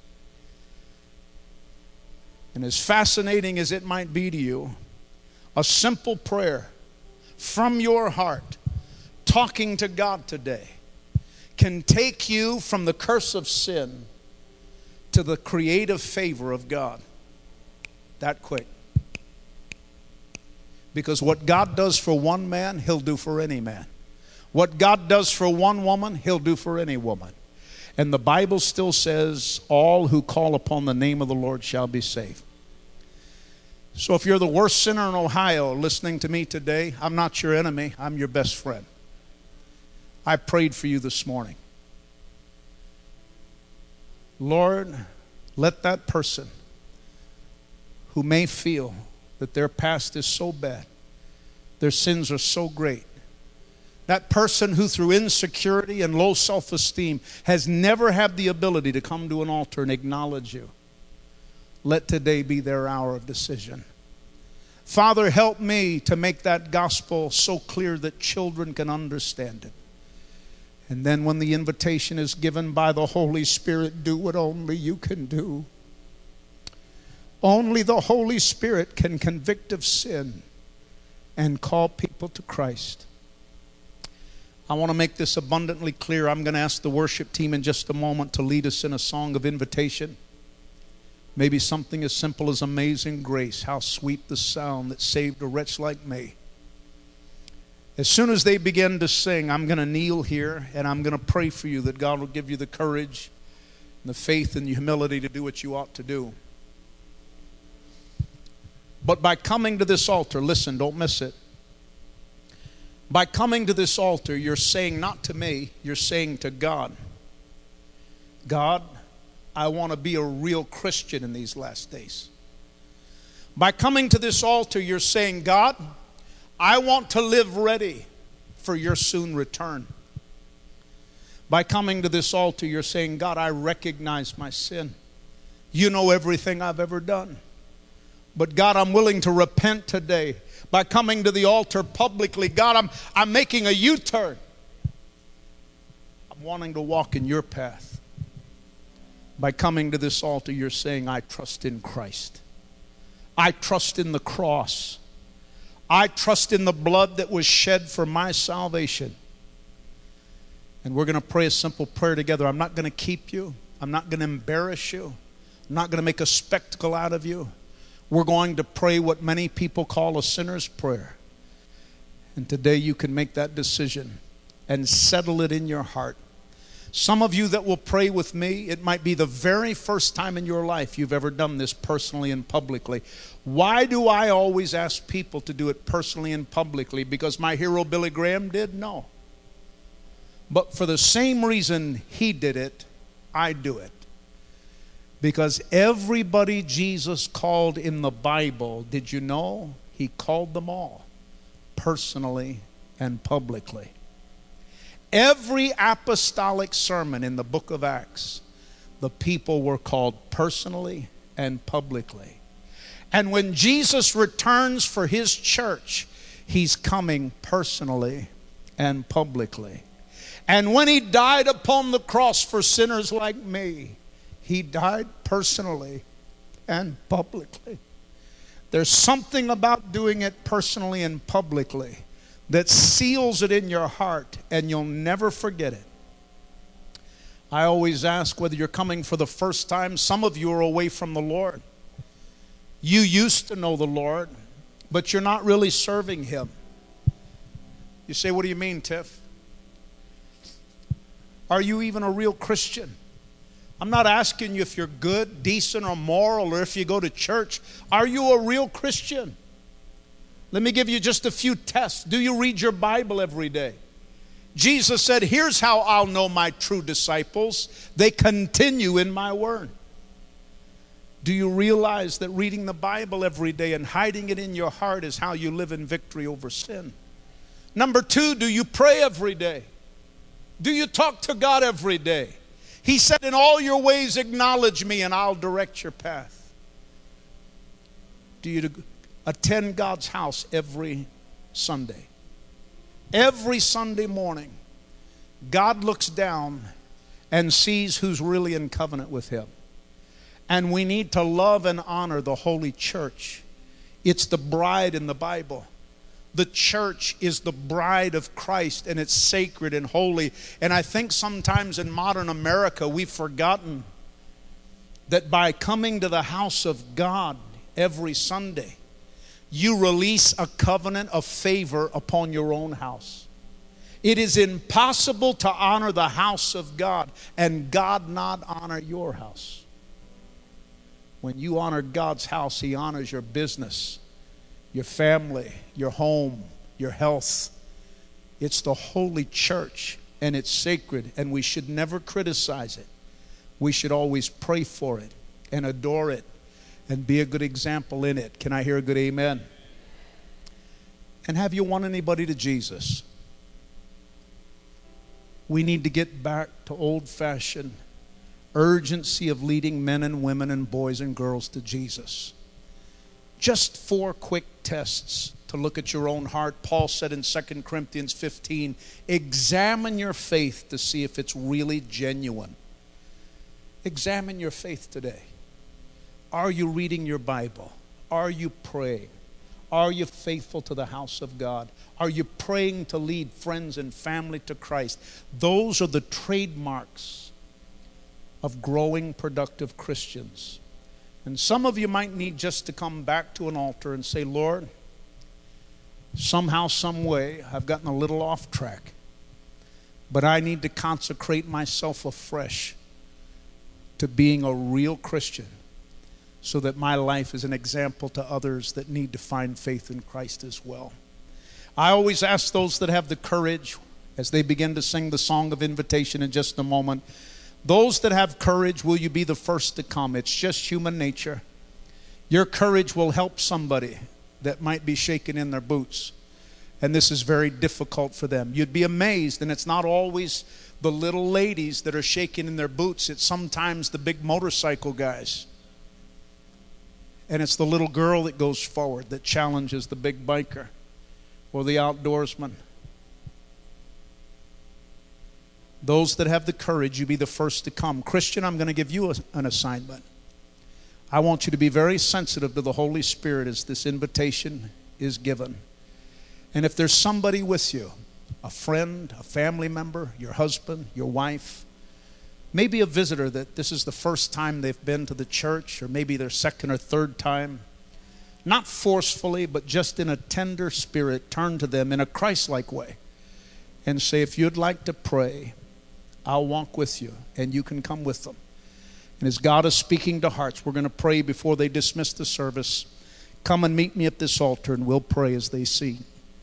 And as fascinating as it might be to you, a simple prayer from your heart, talking to God today, can take you from the curse of sin to the creative favor of God. That quick. Because what God does for one man, He'll do for any man. What God does for one woman, He'll do for any woman. And the Bible still says, all who call upon the name of the Lord shall be saved. So if you're the worst sinner in Ohio listening to me today, I'm not your enemy, I'm your best friend. I prayed for you this morning. Lord, let that person who may feel that their past is so bad, their sins are so great, that person who through insecurity and low self-esteem has never had the ability to come to an altar and acknowledge you, let today be their hour of decision. Father, help me to make that gospel so clear that children can understand it. And then when the invitation is given by the Holy Spirit, do what only you can do. Only the Holy Spirit can convict of sin and call people to Christ. I want to make this abundantly clear. I'm going to ask the worship team in just a moment to lead us in a song of invitation. Maybe something as simple as Amazing Grace, how sweet the sound that saved a wretch like me. As soon as they begin to sing, I'm going to kneel here and I'm going to pray for you that God will give you the courage and the faith and the humility to do what you ought to do. But by coming to this altar, listen, don't miss it. By coming to this altar, you're saying not to me, you're saying to God, God, I want to be a real Christian in these last days. By coming to this altar, you're saying, God, I want to live ready for your soon return. By coming to this altar, you're saying, God, I recognize my sin. You know everything I've ever done. But God, I'm willing to repent today. By coming to the altar publicly, God, I'm, I'm making a U-turn. I'm wanting to walk in your path. By coming to this altar, you're saying, I trust in Christ. I trust in the cross. I trust in the blood that was shed for my salvation. And we're going to pray a simple prayer together. I'm not going to keep you. I'm not going to embarrass you. I'm not going to make a spectacle out of you. We're going to pray what many people call a sinner's prayer. And today you can make that decision and settle it in your heart. Some of you that will pray with me, it might be the very first time in your life you've ever done this personally and publicly. Why do I always ask people to do it personally and publicly? Because my hero Billy Graham did? No. But for the same reason he did it, I do it. Because everybody Jesus called in the Bible, did you know? He called them all personally and publicly. Every apostolic sermon in the book of Acts, the people were called personally and publicly. And when Jesus returns for his church, he's coming personally and publicly. And when he died upon the cross for sinners like me, he died personally and publicly. There's something about doing it personally and publicly that seals it in your heart and you'll never forget it. I always ask whether you're coming for the first time. Some of you are away from the Lord. You used to know the Lord, but you're not really serving him. You say, what do you mean, Tiff? Are you even a real Christian? I'm not asking you if you're good, decent, or moral, or if you go to church. Are you a real Christian? Let me give you just a few tests. Do you read your Bible every day? Jesus said, here's how I'll know my true disciples. They continue in my word. Do you realize that reading the Bible every day and hiding it in your heart is how you live in victory over sin? Number two, do you pray every day? Do you talk to God every day? He said, in all your ways acknowledge me and I'll direct your path. Do you attend God's house every Sunday? Every Sunday morning, God looks down and sees who's really in covenant with him. And we need to love and honor the Holy Church. It's the bride in the Bible. The church is the bride of Christ, and it's sacred and holy. And I think sometimes in modern America we've forgotten that by coming to the house of God every Sunday, you release a covenant of favor upon your own house. It is impossible to honor the house of God and God not honor your house. When you honor God's house, He honors your business, your family, your home, your health. It's the holy church, and it's sacred, and we should never criticize it. We should always pray for it and adore it and be a good example in it. Can I hear a good amen? And have you won anybody to Jesus? We need to get back to old-fashioned urgency of leading men and women and boys and girls to Jesus. Just four quick tests to look at your own heart. Paul said in Second Corinthians fifteen, examine your faith to see if it's really genuine. Examine your faith today. Are you reading your Bible? Are you praying? Are you faithful to the house of God? Are you praying to lead friends and family to Christ? Those are the trademarks of growing, productive Christians. And some of you might need just to come back to an altar and say, Lord, somehow, some way, I've gotten a little off track, but I need to consecrate myself afresh to being a real Christian so that my life is an example to others that need to find faith in Christ as well. I always ask those that have the courage, as they begin to sing the song of invitation in just a moment, those that have courage, will you be the first to come? It's just human nature. Your courage will help somebody that might be shaking in their boots, and this is very difficult for them. You'd be amazed, and it's not always the little ladies that are shaking in their boots. It's sometimes the big motorcycle guys. And it's the little girl that goes forward that challenges the big biker or the outdoorsman. Those that have the courage, you be the first to come. Christian, I'm going to give you a, an assignment. I want you to be very sensitive to the Holy Spirit as this invitation is given. And if there's somebody with you, a friend, a family member, your husband, your wife, maybe a visitor that this is the first time they've been to the church, or maybe their second or third time, not forcefully, but just in a tender spirit, turn to them in a Christ-like way and say, if you'd like to pray, I'll walk with you, and you can come with them. And as God is speaking to hearts, we're going to pray before they dismiss the service. Come and meet me at this altar, and we'll pray as they sing.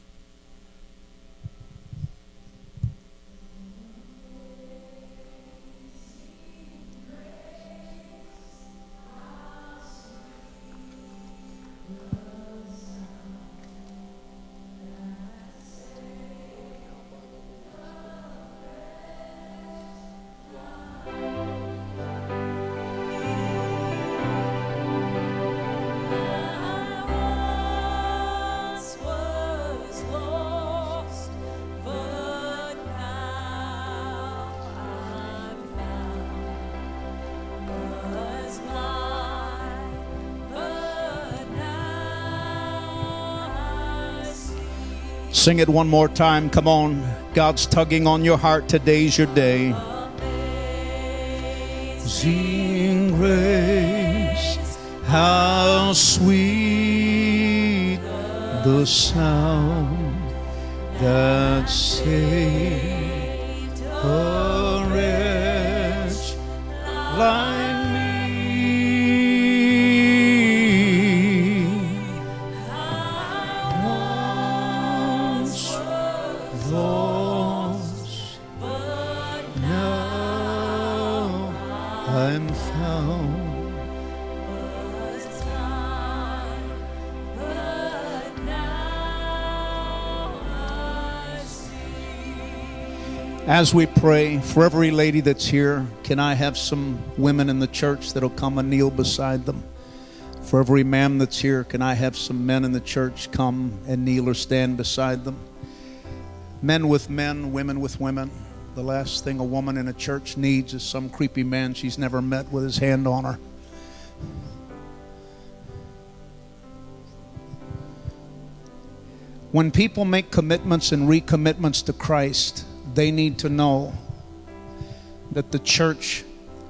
Sing it one more time. Come on. God's tugging on your heart. Today's your day. Amazing grace, how sweet the sound that saved a wretch like me. Once lost, but now I'm found. As we pray, for every lady that's here, can I have some women in the church that'll come and kneel beside them? For every man that's here, can I have some men in the church come and kneel or stand beside them? Men with men, women with women. The last thing a woman in a church needs is some creepy man she's never met with his hand on her. When people make commitments and recommitments to Christ, they need to know that the church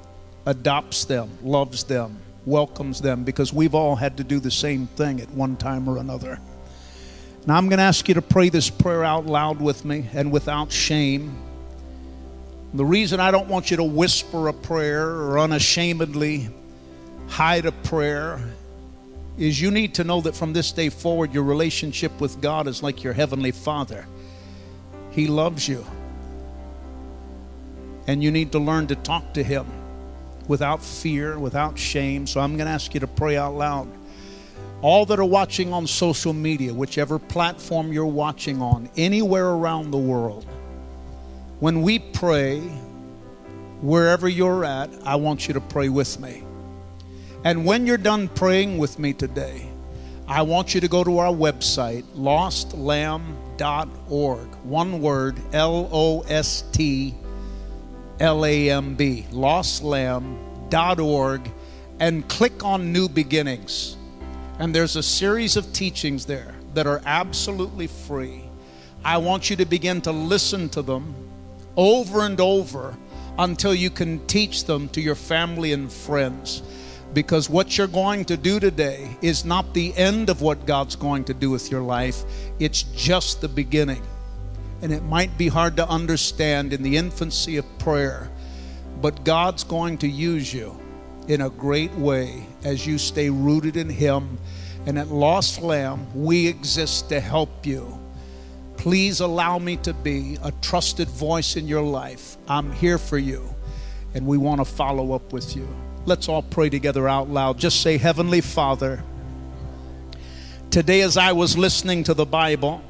adopts them, loves them, welcomes them, because we've all had to do the same thing at one time or another. Now I'm going to ask you to pray this prayer out loud with me and without shame. The reason I don't want you to whisper a prayer or unashamedly hide a prayer is you need to know that from this day forward, your relationship with God is like your Heavenly Father. He loves you. And you need to learn to talk to Him without fear, without shame. So I'm going to ask you to pray out loud. All that are watching on social media, whichever platform you're watching on, anywhere around the world, when we pray, wherever you're at, I want you to pray with me. And when you're done praying with me today, I want you to go to our website, lost lamb dot org. One word, L O S T L A M B, lost lamb dot org, and click on New Beginnings. And there's a series of teachings there that are absolutely free. I want you to begin to listen to them over and over until you can teach them to your family and friends. Because what you're going to do today is not the end of what God's going to do with your life. It's just the beginning. And it might be hard to understand in the infancy of prayer, but God's going to use you in a great way as you stay rooted in Him. And at Lost Lamb, we exist to help you. Please allow me to be a trusted voice in your life. I'm here for you, and we want to follow up with you. Let's all pray together out loud. Just say, Heavenly Father, today as I was listening to the Bible,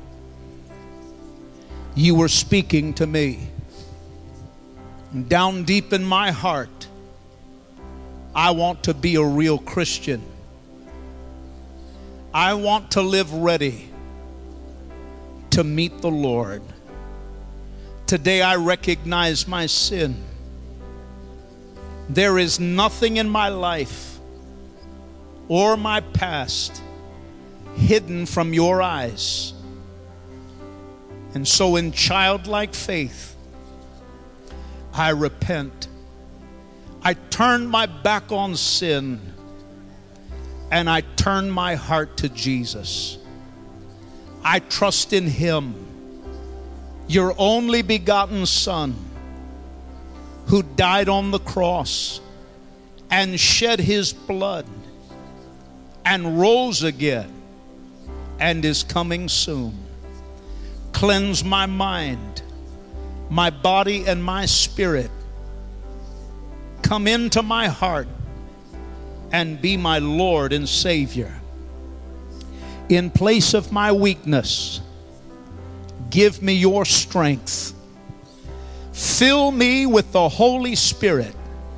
you were speaking to me. Down deep in my heart, I want to be a real Christian. I want to live ready to meet the Lord. Today I recognize my sin. There is nothing in my life or my past hidden from your eyes. And so in childlike faith, I repent. I turn my back on sin, and I turn my heart to Jesus. I trust in Him, your only begotten Son, who died on the cross and shed His blood and rose again and is coming soon. Cleanse my mind, my body, and my spirit. Come into my heart and be my Lord and Savior. In place of my weakness, give me your strength. Fill me with the Holy Spirit.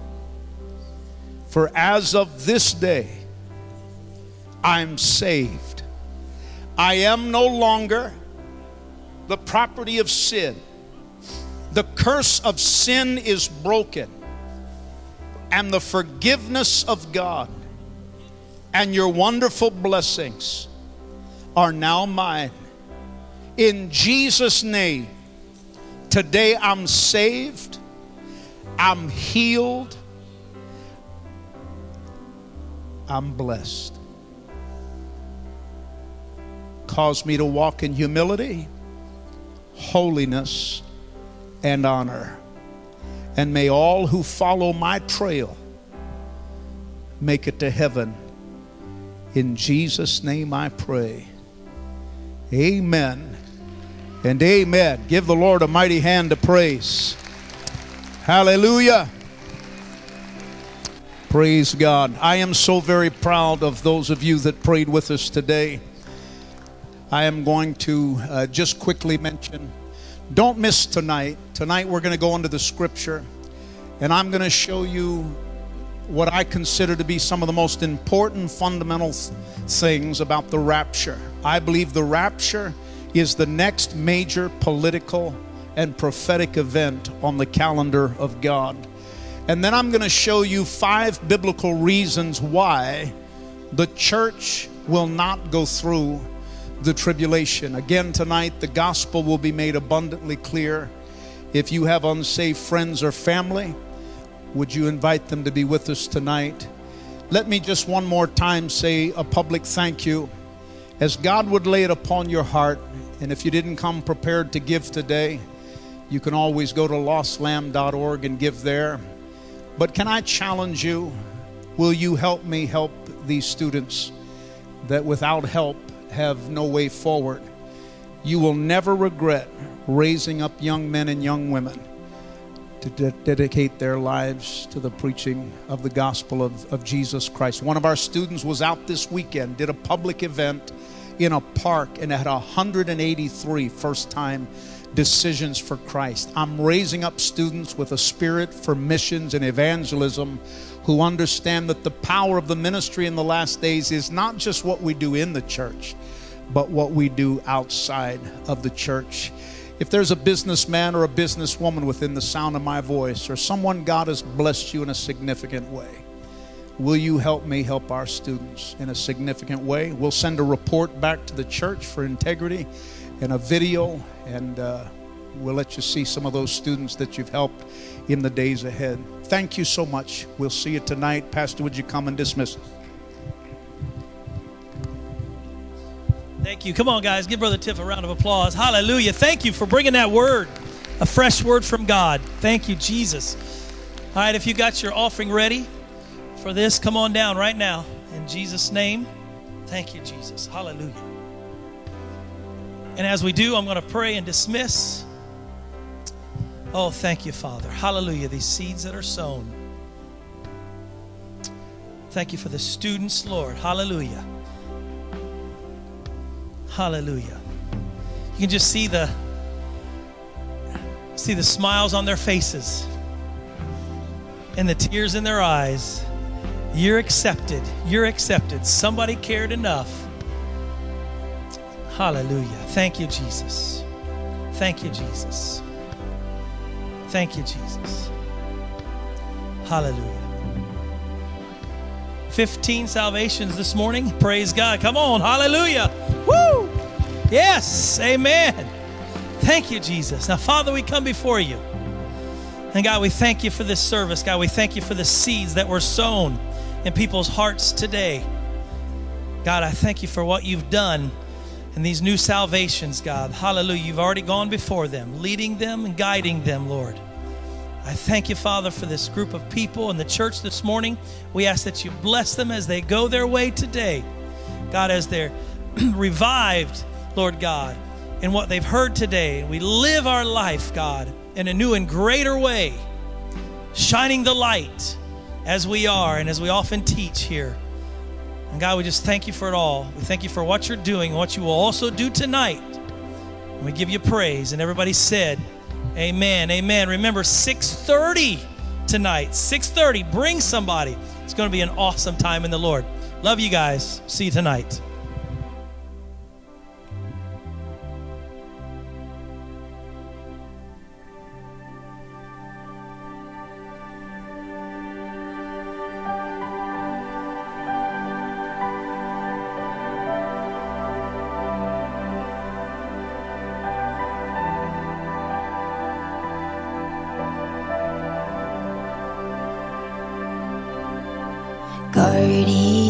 For as of this day, I'm saved. I am no longer the property of sin. The curse of sin is broken, and the forgiveness of God and your wonderful blessings are now mine. In Jesus' name, today I'm saved, I'm healed, I'm blessed. Cause me to walk in humility, holiness, and honor. And may all who follow my trail make it to heaven. In Jesus' name I pray. Amen and amen. Give the Lord a mighty hand of praise. Hallelujah. Praise God. I am so very proud of those of you that prayed with us today. I am going to uh, just quickly mention, don't miss tonight. Tonight we're going to go into the scripture, and I'm going to show you what I consider to be some of the most important fundamental th- things about the rapture. I believe the rapture is the next major political and prophetic event on the calendar of God. And then I'm going to show you five biblical reasons why the church will not go through the tribulation. Again, tonight, the gospel will be made abundantly clear. If you have unsaved friends or family, Would you invite them to be with us tonight? Let me just one more time say a public thank you. As God would lay it upon your heart, and if you didn't come prepared to give today, you can always go to lost lamb dot org and give there. But can I challenge you? Will you help me help these students that without help have no way forward? You will never regret raising up young men and young women to de- dedicate their lives to the preaching of the gospel of, of Jesus Christ. One of our students was out this weekend, did a public event in a park, and had one hundred eighty-three first-time decisions for Christ. I'm raising up students with a spirit for missions and evangelism who understand that the power of the ministry in the last days is not just what we do in the church, but what we do outside of the church. If there's a businessman or a businesswoman within the sound of my voice, or someone God has blessed you in a significant way, will you help me help our students in a significant way? We'll send a report back to the church for integrity and a video, and uh, we'll let you see some of those students that you've helped in the days ahead. Thank you so much. We'll see you tonight. Pastor, would you come and dismiss us? Thank you. Come on, guys. Give Brother Tiff a round of applause. Hallelujah. Thank you for bringing that word, a fresh word from God. Thank you, Jesus. All right, if you got your offering ready for this, come on down right now. In Jesus' name. Thank you, Jesus. Hallelujah. And as we do, I'm going to pray and dismiss. Oh, thank you, Father. Hallelujah. These seeds that are sown. Thank you for the students, Lord. Hallelujah. Hallelujah. You can just see the see the smiles on their faces and the tears in their eyes. You're accepted. You're accepted. Somebody cared enough. Hallelujah. Thank you, Jesus. Thank you, Jesus. Thank you, Jesus. Hallelujah. fifteen salvations this morning. Praise God. Come on. Hallelujah. Woo! Yes. Amen. Thank you, Jesus. Now, Father, we come before you. And God, we thank you for this service. God, we thank you for the seeds that were sown in people's hearts today. God, I thank you for what you've done in these new salvations, God. Hallelujah. You've already gone before them, leading them and guiding them, Lord. I thank you, Father, for this group of people in the church this morning. We ask that you bless them as they go their way today. God, as they're revived, Lord God, in what they've heard today. We live our life, God, in a new and greater way, shining the light as we are and as we often teach here. And God, we just thank you for it all. We thank you for what you're doing and what you will also do tonight. And we give you praise. And everybody said, amen, amen. Remember, six thirty tonight, six thirty. Bring somebody. It's going to be an awesome time in the Lord. Love you guys. See you tonight. Guardian